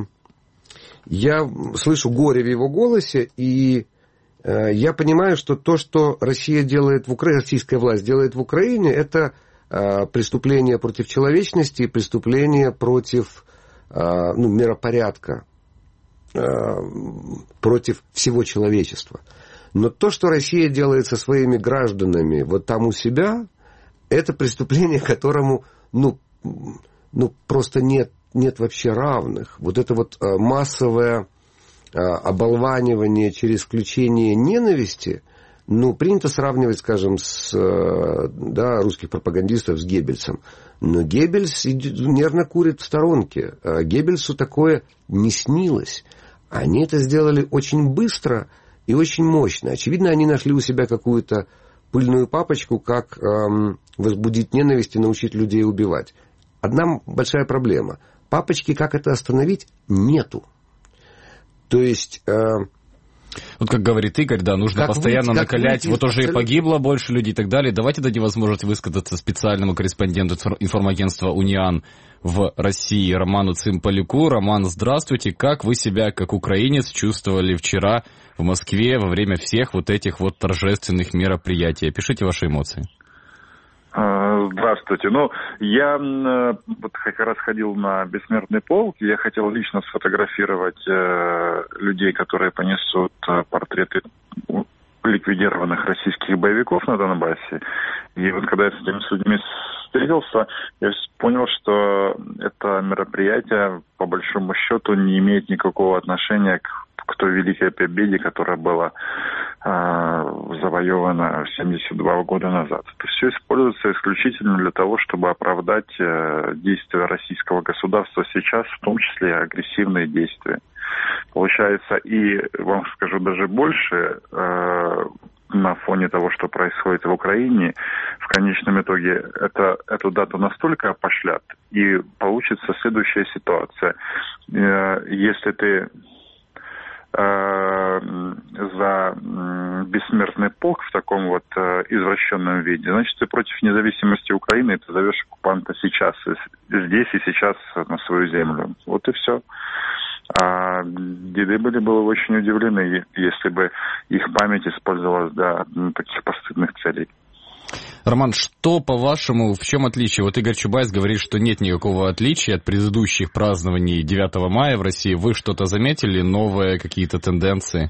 я слышу горе в его голосе, и я понимаю, что то, что Россия делает российская власть делает в Украине, это преступления против человечности и преступления против миропорядка, против всего человечества. Но то, что Россия делает со своими гражданами вот там у себя, это преступление, которому просто нет вообще равных. Вот это вот массовое оболванивание через включение ненависти, принято сравнивать, скажем, с русских пропагандистов с Геббельсом. Но Геббельс нервно курит в сторонке. Геббельсу такое не снилось. Они это сделали очень быстро и очень мощно. Очевидно, они нашли у себя какую-то пыльную папочку, как возбудить ненависть и научить людей убивать. Одна большая проблема. Папочки, как это остановить, нету. То есть... Вот как говорит Игорь, да, нужно постоянно накалять, вот уже и погибло больше людей и так далее. Давайте дадим возможность высказаться специальному корреспонденту информагентства «Униан» в России Роману Цымбалюку. Роман, здравствуйте. Как вы себя, как украинец, чувствовали вчера в Москве во время всех вот этих вот торжественных мероприятий? Пишите ваши эмоции. Здравствуйте. Я вот как раз ходил на Бессмертный полк, я хотел лично сфотографировать людей, которые понесут портреты ликвидированных российских боевиков на Донбассе. И вот когда я с этими людьми встретился, я понял, что это мероприятие, по большому счету, не имеет никакого отношения к той великой победе, которая была завоевана 72 года назад. Это все используется исключительно для того, чтобы оправдать действия российского государства сейчас, в том числе и агрессивные действия. Получается, и вам скажу даже больше, на фоне того, что происходит в Украине, в конечном итоге эту дату настолько опошлят, и получится следующая ситуация. Если ты за бессмертный полк в таком вот извращенном виде, значит, ты против независимости Украины, и ты зовешь оккупанта сейчас, здесь и сейчас на свою землю. Вот и все. А деды были бы очень удивлены, если бы их память использовалась для таких постыдных целей. Роман, что, по-вашему, в чем отличие? Вот Игорь Чубайс говорит, что нет никакого отличия от предыдущих празднований 9 мая в России. Вы что-то заметили? Новые какие-то тенденции?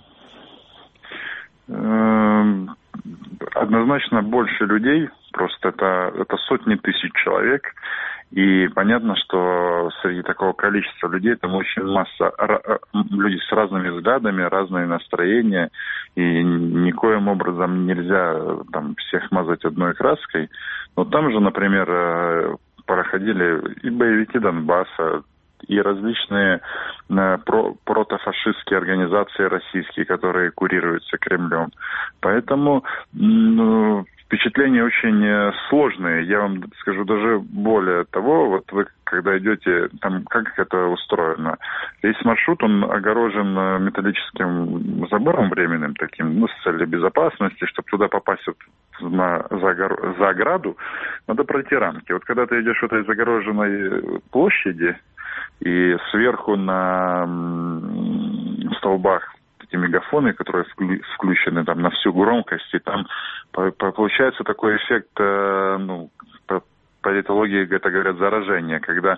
Однозначно больше людей, просто это сотни тысяч человек. И понятно, что среди такого количества людей там очень масса людей с разными взглядами, разные настроения. И никоим образом нельзя там всех мазать одной краской. Но там же, например, проходили и боевики Донбасса, и различные протофашистские организации российские, которые курируются Кремлем. Поэтому впечатления очень сложные. Я вам скажу даже более того, вот вы когда идете, там как это устроено. Весь маршрут, он огорожен металлическим забором временным таким, с целью безопасности, чтобы туда попасть за ограду, надо пройти рамки. Вот когда ты идешь в этой загороженной площади, и сверху на столбах эти мегафоны, которые включены там на всю громкость, и там получается такой эффект, по политологии это говорят заражение, когда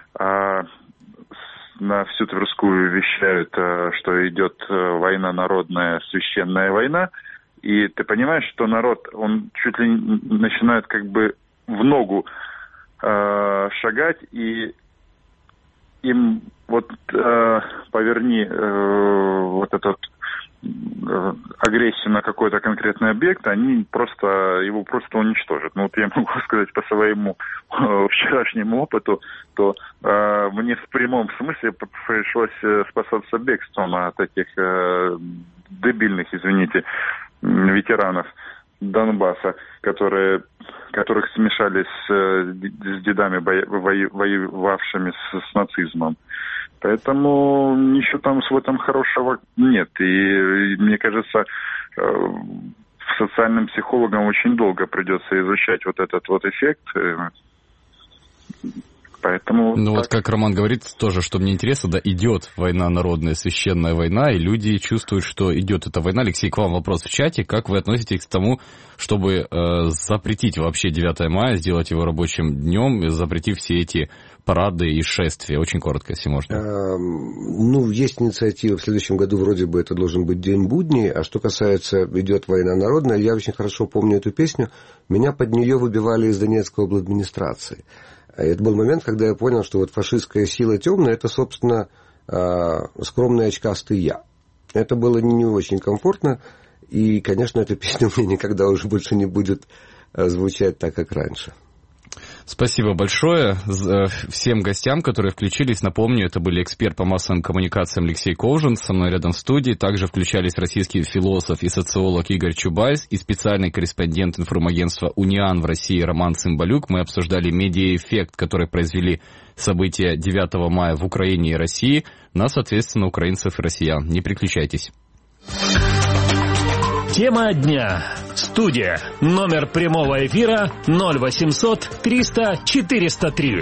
на всю Тверскую вещают, что идет война народная, священная война, и ты понимаешь, что народ, он чуть ли не начинает как бы в ногу шагать, и им поверни вот этот агрессию на какой-то конкретный объект, они его просто уничтожат. Я могу сказать по своему вчерашнему опыту, то мне в прямом смысле пришлось спасаться бегством от этих дебильных, извините, ветеранов Донбасса, которых смешали с дедами, воевавшими с нацизмом. Поэтому ничего там в этом хорошего нет. И мне кажется, социальным психологам очень долго придется изучать вот этот вот эффект. Поэтому... Ну вот как Роман говорит, тоже, что мне интересно, да, идет война народная, священная война, и люди чувствуют, что идет эта война. Алексей, к вам вопрос в чате. Как вы относитесь к тому, чтобы запретить вообще 9 мая, сделать его рабочим днем, запретив все эти парады и шествия? Очень коротко, если можно. Есть инициатива. В следующем году вроде бы это должен быть день будний. А что касается «Идет война народная», я очень хорошо помню эту песню. Меня под нее выбивали из Донецкой обладминистрации. Это был момент, когда я понял, что вот фашистская сила темная – это, собственно, скромный очкастый я. Это было не очень комфортно. И, конечно, эта песня у меня никогда уже больше не будет звучать так, как раньше. Спасибо большое всем гостям, которые включились. Напомню, это были эксперт по массовым коммуникациям Алексей Ковжин, со мной рядом в студии. Также включались российский философ и социолог Игорь Чубайс и специальный корреспондент информагентства «Униан» в России Роман Цымбалюк. Мы обсуждали медиаэффект, который произвели события 9 мая в Украине и России на, соответственно, украинцев и россиян. Не переключайтесь. Тема дня. Студия. Номер прямого эфира 0800 300 403.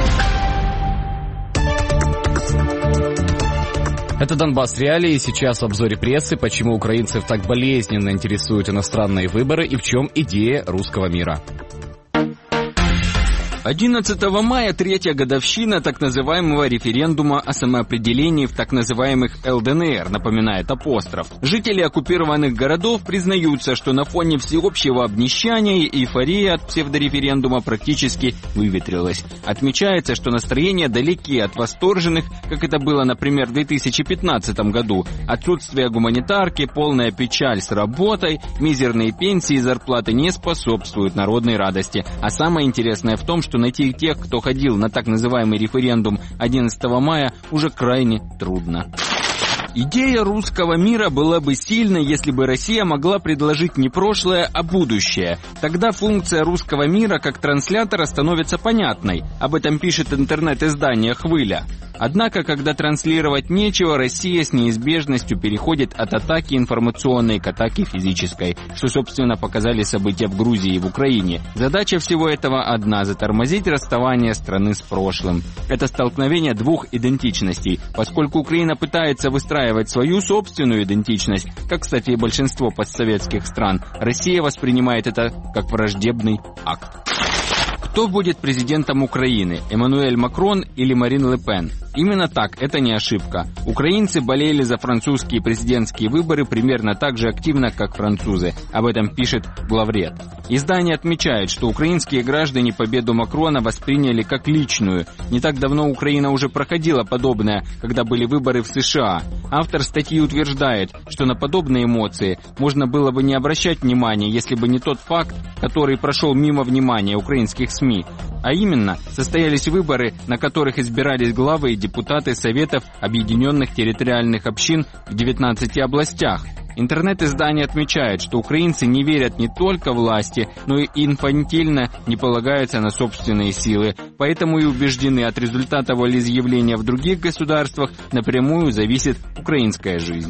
Это «Донбасс Реалии». Сейчас в обзоре прессы, почему украинцев так болезненно интересуют иностранные выборы и в чем идея русского мира. 11 мая третья годовщина так называемого референдума о самоопределении в так называемых ЛДНР, напоминает Апостроф. Жители оккупированных городов признаются, что на фоне всеобщего обнищания эйфория от псевдореферендума практически выветрилась. Отмечается, что настроения далеки от восторженных, как это было, например, в 2015 году. Отсутствие гуманитарки, полная печаль с работой, мизерные пенсии и зарплаты не способствуют народной радости. А самое интересное в том, что найти тех, кто ходил на так называемый референдум 11 мая, уже крайне трудно. Идея русского мира была бы сильной, если бы Россия могла предложить не прошлое, а будущее. Тогда функция русского мира как транслятора становится понятной. Об этом пишет интернет-издание «Хвыля». Однако, когда транслировать нечего, Россия с неизбежностью переходит от атаки информационной к атаке физической, что, собственно, показали события в Грузии и в Украине. Задача всего этого одна – затормозить расставание страны с прошлым. Это столкновение двух идентичностей, поскольку Украина пытается выстраивать свою собственную идентичность, как, кстати, и большинство постсоветских стран, Россия воспринимает это как враждебный акт. Кто будет президентом Украины? Эммануэль Макрон или Марин Ле Пен? Именно так, это не ошибка. Украинцы болели за французские президентские выборы примерно так же активно, как французы. Об этом пишет Главред. Издание отмечает, что украинские граждане победу Макрона восприняли как личную. Не так давно Украина уже проходила подобное, когда были выборы в США. Автор статьи утверждает, что на подобные эмоции можно было бы не обращать внимания, если бы не тот факт, который прошел мимо внимания украинских СМИ. А именно, состоялись выборы, на которых избирались главы и депутаты Советов Объединенных территориальных общин в 19 областях. Интернет-издание отмечает, что украинцы не верят не только власти, но и инфантильно не полагаются на собственные силы, поэтому и убеждены, от результата волеизъявления в других государствах напрямую зависит украинская жизнь.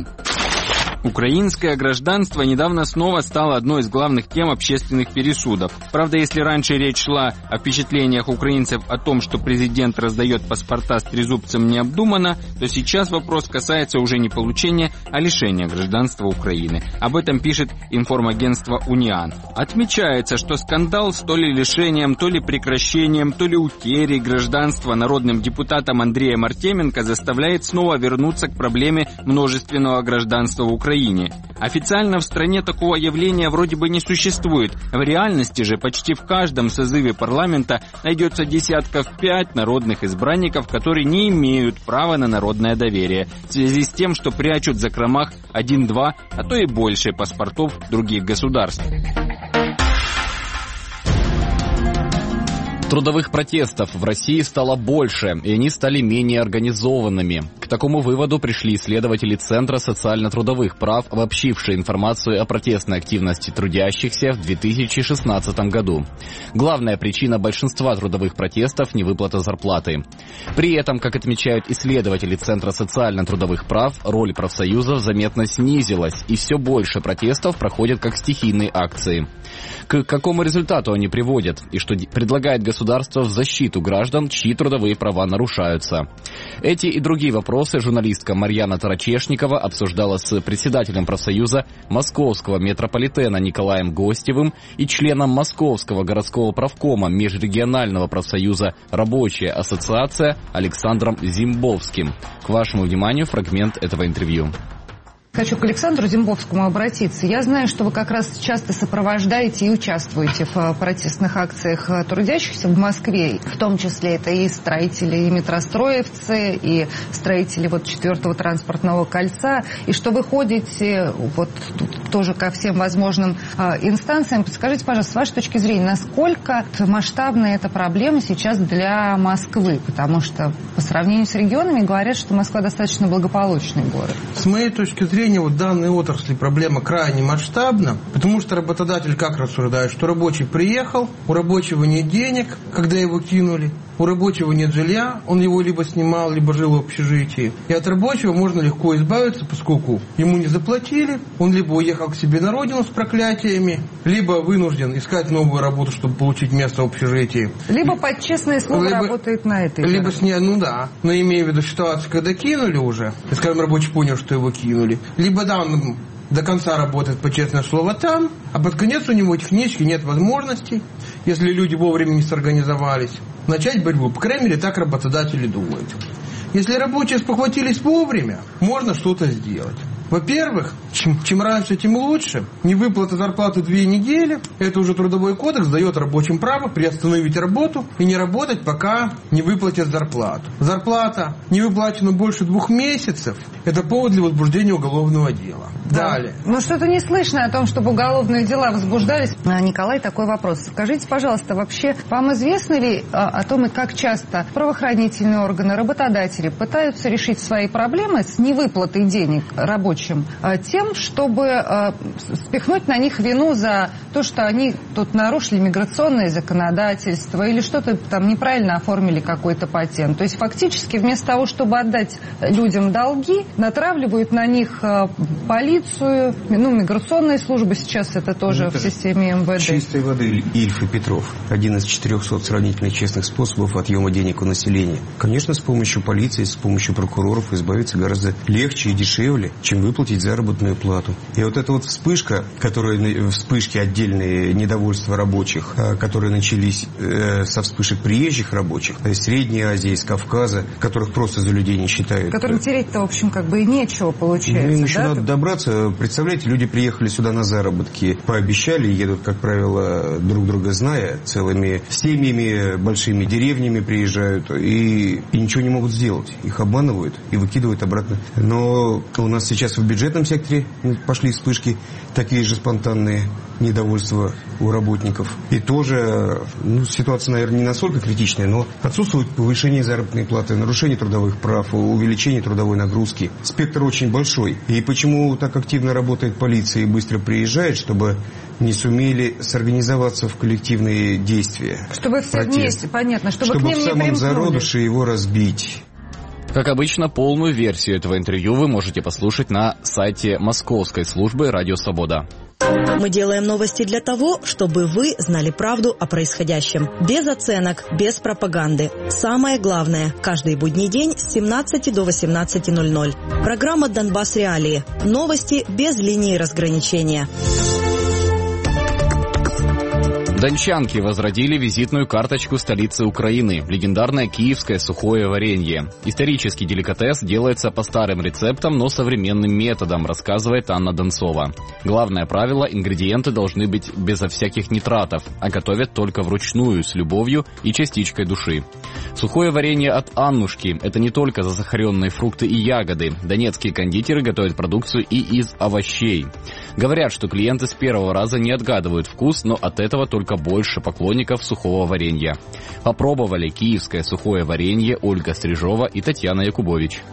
Украинское гражданство недавно снова стало одной из главных тем общественных пересудов. Правда, если раньше речь шла о впечатлениях украинцев о том, что президент раздает паспорта с трезубцем необдуманно, то сейчас вопрос касается уже не получения, а лишения гражданства Украины. Об этом пишет информагентство «Униан». Отмечается, что скандал с то ли лишением, то ли прекращением, то ли утерей гражданства народным депутатом Андреем Артеменко заставляет снова вернуться к проблеме множественного гражданства в Украине. Официально в стране такого явления вроде бы не существует. В реальности же почти в каждом созыве парламента найдется десятков 5 народных избранников, которые не имеют права на народное доверие, в связи с тем, что прячут в закромах 1-2, а то и больше паспортов других государств. Трудовых протестов в России стало больше, и они стали менее организованными. К такому выводу пришли исследователи Центра социально-трудовых прав, обобщившие информацию о протестной активности трудящихся в 2016 году. Главная причина большинства трудовых протестов – невыплата зарплаты. При этом, как отмечают исследователи Центра социально-трудовых прав, роль профсоюзов заметно снизилась, и все больше протестов проходят как стихийные акции. К какому результату они приводят, и что предлагает государство государства в защиту граждан, чьи трудовые права нарушаются? Эти и другие вопросы журналистка Марьяна Тарачешникова обсуждала с председателем профсоюза Московского метрополитена Николаем Гостевым и членом Московского городского правкома межрегионального профсоюза «Рабочая ассоциация» Александром Зимбовским. К вашему вниманию фрагмент этого интервью. Хочу к Александру Зимбовскому обратиться. Я знаю, что вы как раз часто сопровождаете и участвуете в протестных акциях трудящихся в Москве. В том числе это и строители, и метростроевцы, и строители 4-го транспортного кольца. И что вы ходите тут тоже ко всем возможным инстанциям. Подскажите, пожалуйста, с вашей точки зрения, насколько масштабна эта проблема сейчас для Москвы? Потому что по сравнению с регионами говорят, что Москва достаточно благополучный город. С моей точки зрения, в данной отрасли проблема крайне масштабна, потому что работодатель как рассуждает, что рабочий приехал, у рабочего нет денег, когда его кинули, у рабочего нет жилья, он его либо снимал, либо жил в общежитии. И от рабочего можно легко избавиться, поскольку ему не заплатили, он либо уехал к себе на родину с проклятиями, либо вынужден искать новую работу, чтобы получить место в общежитии. Либо под честное слово работает на этой. Либо но имея в виду ситуацию, когда кинули уже, и, скажем, рабочий понял, что его кинули, либо он до конца работает по честное слово там, а под конец у него технически нет возможностей, если люди вовремя не сорганизовались, начать борьбу. По крайней мере, так работодатели думают. Если рабочие спохватились вовремя, можно что-то сделать. Во-первых, чем раньше, тем лучше. Невыплата зарплаты 2 недели. Это уже Трудовой кодекс дает рабочим право приостановить работу и не работать, пока не выплатят зарплату. Зарплата не выплачена больше 2 месяцев. Это повод для возбуждения уголовного дела. Да. Далее. Но что-то не слышно о том, чтобы уголовные дела возбуждались. Николай, такой вопрос. Скажите, пожалуйста, вообще вам известно ли о том, и как часто правоохранительные органы, работодатели пытаются решить свои проблемы с невыплатой денег рабочим тем, чтобы спихнуть на них вину за то, что они тут нарушили миграционное законодательство или что-то там неправильно оформили какой-то патент. То есть фактически вместо того, чтобы отдать людям долги, натравливают на них полицию, миграционные службы, сейчас это тоже в системе МВД. Чистой воды Ильф и Петров. Один из 400 сравнительно честных способов отъема денег у населения. Конечно, с помощью полиции, с помощью прокуроров избавиться гораздо легче и дешевле, чем выплатить заработную плату. И вот эта вспышка, вспышки отдельные недовольства рабочих, которые начались со вспышек приезжих рабочих, из Средней Азии, из Кавказа, которых просто за людей не считают. Которым тереть-то, в общем, и нечего получается. Им еще надо добраться. Представляете, люди приехали сюда на заработки, пообещали, едут, как правило, друг друга зная, целыми семьями, большими деревнями приезжают и ничего не могут сделать. Их обманывают и выкидывают обратно. Но у нас сейчас в бюджетном секторе пошли вспышки, такие же спонтанные недовольства у работников. И тоже, ситуация, наверное, не настолько критичная, но отсутствует повышение заработной платы, нарушение трудовых прав, увеличение трудовой нагрузки. Спектр очень большой. И почему так активно работает полиция и быстро приезжает, чтобы не сумели сорганизоваться в коллективные действия? Чтобы все вместе, понятно, чтобы к ним не в самом зародыше его разбить. Как обычно, полную версию этого интервью вы можете послушать на сайте Московской службы «Радио Свобода». Мы делаем новости для того, чтобы вы знали правду о происходящем. Без оценок, без пропаганды. Самое главное, каждый будний день с 17 до 18:00. Программа «Донбасс Реалии». Новости без линии разграничения. Дончанки возродили визитную карточку столицы Украины – легендарное киевское сухое варенье. Исторический деликатес делается по старым рецептам, но современным методом, рассказывает Анна Донцова. Главное правило – ингредиенты должны быть безо всяких нитратов, а готовят только вручную, с любовью и частичкой души. Сухое варенье от Аннушки – это не только засахаренные фрукты и ягоды. Донецкие кондитеры готовят продукцию и из овощей. Говорят, что клиенты с первого раза не отгадывают вкус, но от этого только больше поклонников сухого варенья. Попробовали киевское сухое варенье Ольга Стрижова и Татьяна Якубович.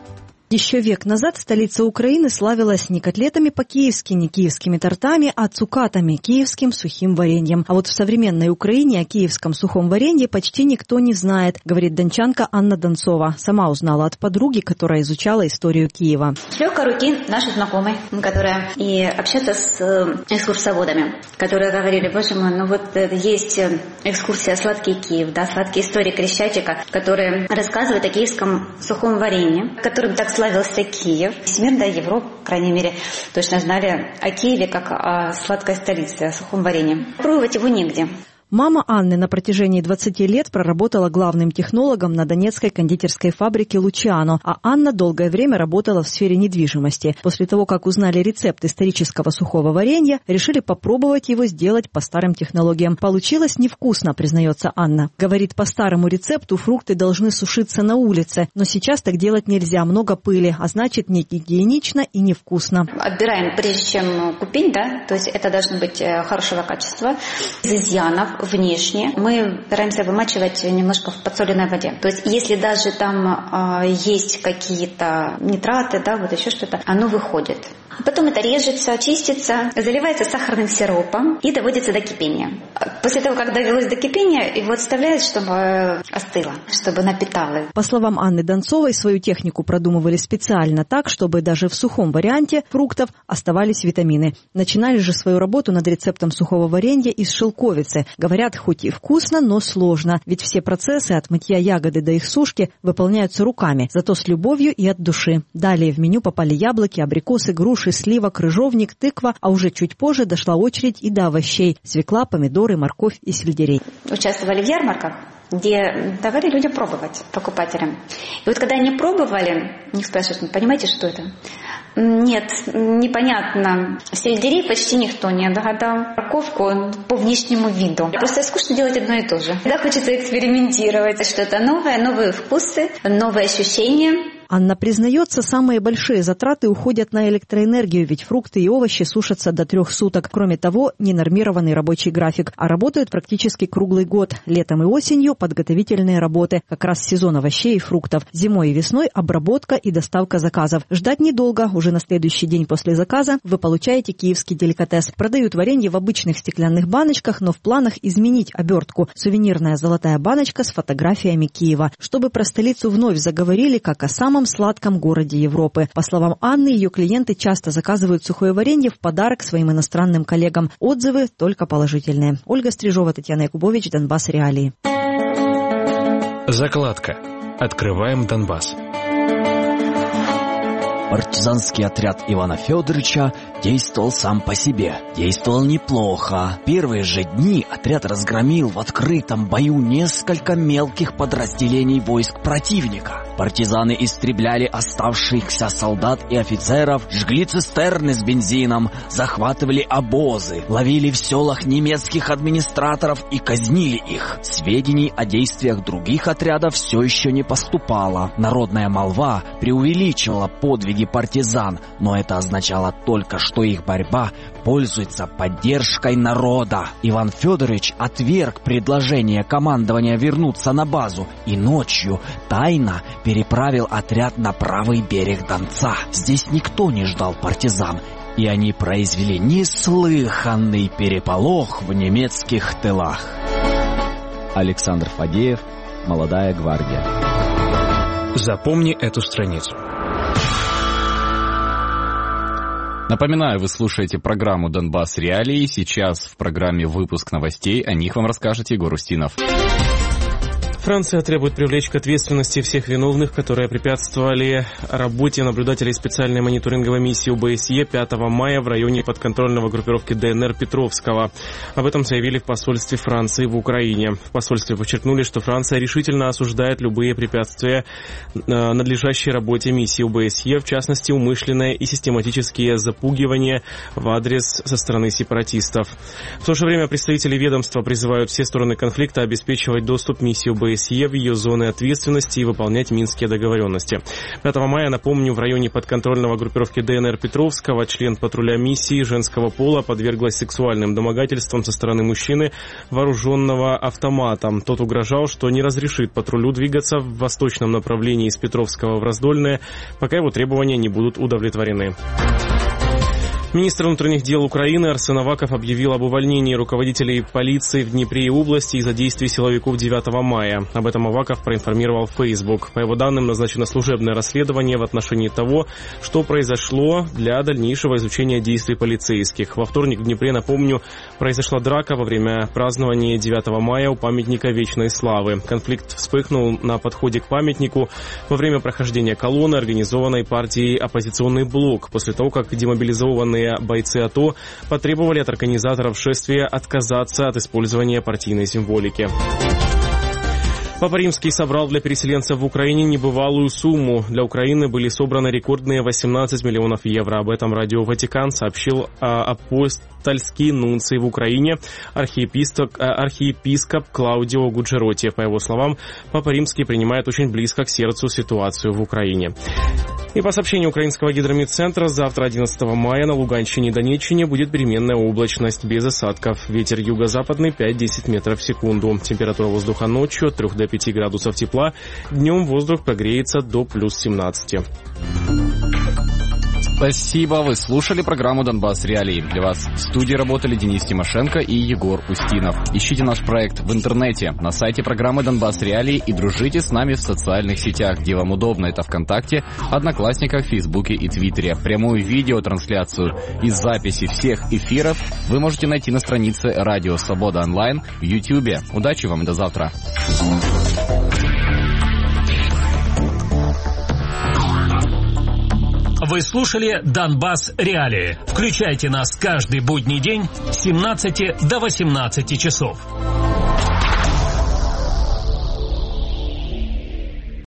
Еще век назад столица Украины славилась не котлетами по-киевски, не киевскими тортами, а цукатами, киевским сухим вареньем. А вот в современной Украине о киевском сухом варенье почти никто не знает, говорит дончанка Анна Донцова. Сама узнала от подруги, которая изучала историю Киева. С легкой руки нашей знакомой, которая и общается с экскурсоводами, которые говорили: боже мой, ну вот есть экскурсия «Сладкий Киев», да, сладкие истории Крещатика, которые рассказывают о киевском сухом варенье, которым так славился Киев. Весь мир, да, Европа, по крайней мере, точно знали о Киеве как о сладкой столице, о сухом варенье. Пробовать его негде. Мама Анны на протяжении 20 лет проработала главным технологом на донецкой кондитерской фабрике «Лучиано», а Анна долгое время работала в сфере недвижимости. После того, как узнали рецепт исторического сухого варенья, решили попробовать его сделать по старым технологиям. Получилось невкусно, признается Анна. Говорит, по старому рецепту фрукты должны сушиться на улице, но сейчас так делать нельзя, много пыли, а значит не гигиенично и невкусно. Отбираем, прежде чем купить, да, то есть это должно быть хорошего качества, без изъянов. Внешне мы стараемся вымачивать немножко в подсоленной воде. То есть если даже там есть какие-то нитраты, да, вот еще что-то, оно выходит. Потом это режется, чистится, заливается сахарным сиропом и доводится до кипения. После того, как довелось до кипения, его отставляют, чтобы остыло, чтобы напитало. По словам Анны Донцовой, свою технику продумывали специально так, чтобы даже в сухом варианте фруктов оставались витамины. Начинали же свою работу над рецептом сухого варенья из шелковицы. Говорят, хоть и вкусно, но сложно, ведь все процессы от мытья ягоды до их сушки выполняются руками, зато с любовью и от души. Далее в меню попали яблоки, абрикосы, груши, слива, крыжовник, тыква, а уже чуть позже дошла очередь и до овощей – свекла, помидоры, морковь и сельдерей. Участвовали в ярмарках, где давали людям пробовать, покупателям. И вот когда они пробовали, у них спрашивают: понимаете, что это? Нет, непонятно. Сельдерей почти никто не догадал. Морковку по внешнему виду. Просто скучно делать одно и то же. Всегда хочется экспериментировать. Что-то новое, новые вкусы, новые ощущения. Анна признается, самые большие затраты уходят на электроэнергию, ведь фрукты и овощи сушатся до 3 суток. Кроме того, ненормированный рабочий график, а работают практически круглый год. Летом и осенью подготовительные работы, как раз сезон овощей и фруктов. Зимой и весной обработка и доставка заказов. Ждать недолго, уже на следующий день после заказа вы получаете киевский деликатес. Продают варенье в обычных стеклянных баночках, но в планах изменить обертку. Сувенирная золотая баночка с фотографиями Киева, чтобы про столицу вновь заговорили, как о самом сладком городе Европы. По словам Анны, ее клиенты часто заказывают сухое варенье в подарок своим иностранным коллегам. Отзывы только положительные. Ольга Стрижова, Татьяна Якубович, Донбасс Реалии. Закладка. Открываем Донбасс. Партизанский отряд Ивана Федоровича действовал сам по себе. Действовал неплохо. Первые же дни отряд разгромил в открытом бою несколько мелких подразделений войск противника. Партизаны истребляли оставшихся солдат и офицеров, жгли цистерны с бензином, захватывали обозы, ловили в селах немецких администраторов и казнили их. Сведений о действиях других отрядов все еще не поступало. Народная молва преувеличивала подвиги партизан, но это означало только, что их борьба пользуется поддержкой народа. Иван Федорович отверг предложение командования вернуться на базу и ночью тайно переправил отряд на правый берег Донца. Здесь никто не ждал партизан, и они произвели неслыханный переполох в немецких тылах. Александр Фадеев, «Молодая гвардия». Запомни эту страницу. Напоминаю, вы слушаете программу «Донбасс Реалии». Сейчас в программе выпуск новостей. О них вам расскажет Егор Устинов. Франция требует привлечь к ответственности всех виновных, которые препятствовали работе наблюдателей специальной мониторинговой миссии ОБСЕ 5 мая в районе подконтрольного группировки ДНР Петровского. Об этом заявили в посольстве Франции в Украине. В посольстве подчеркнули, что Франция решительно осуждает любые препятствия надлежащей работе миссии ОБСЕ, в частности, умышленное и систематические запугивания в адрес со стороны сепаратистов. В то же время представители ведомства призывают все стороны конфликта обеспечивать доступ миссии ОБСЕ ОБСЕ в ее зоны ответственности и выполнять минские договоренности. 5 мая, напомню, в районе подконтрольного группировки ДНР Петровского член патруля миссии женского пола подверглась сексуальным домогательствам со стороны мужчины, вооруженного автоматом. Тот угрожал, что не разрешит патрулю двигаться в восточном направлении из Петровского в Раздольное, пока его требования не будут удовлетворены. Министр внутренних дел Украины Арсен Аваков объявил об увольнении руководителей полиции в Днепре и области из-за действий силовиков 9 мая. Об этом Аваков проинформировал Facebook. По его данным, назначено служебное расследование в отношении того, что произошло, для дальнейшего изучения действий полицейских. Во вторник в Днепре, напомню, произошла драка во время празднования 9 мая у памятника Вечной Славы. Конфликт вспыхнул на подходе к памятнику во время прохождения колонны, организованной партией «Оппозиционный блок», после того, как демобилизованные бойцы АТО потребовали от организаторов шествия отказаться от использования партийной символики. Папа Римский собрал для переселенцев в Украине небывалую сумму. Для Украины были собраны рекордные 18 миллионов евро. Об этом радио «Ватикан» сообщил апостольский нунций в Украине архиепископ Клаудио Гуджероти. По его словам, Папа Римский принимает очень близко к сердцу ситуацию в Украине. И по сообщению украинского гидромедцентра, завтра, 11 мая, на Луганщине и Донеччине будет переменная облачность без осадков. Ветер юго-западный 5-10 метров в секунду. Температура воздуха ночью от 3 до 5 градусов тепла. Днем воздух прогреется до плюс 17. Спасибо, вы слушали программу «Донбасс Реалии». Для вас в студии работали Денис Тимошенко и Егор Устинов. Ищите наш проект в интернете, на сайте программы «Донбасс Реалии» и дружите с нами в социальных сетях, где вам удобно. Это ВКонтакте, Одноклассниках, Фейсбуке и Твиттере. Прямую видеотрансляцию и записи всех эфиров вы можете найти на странице «Радио Свобода Онлайн» в Ютьюбе. Удачи вам и до завтра. Вы слушали «Донбасс Реалии». Включайте нас каждый будний день с 17 до 18 часов.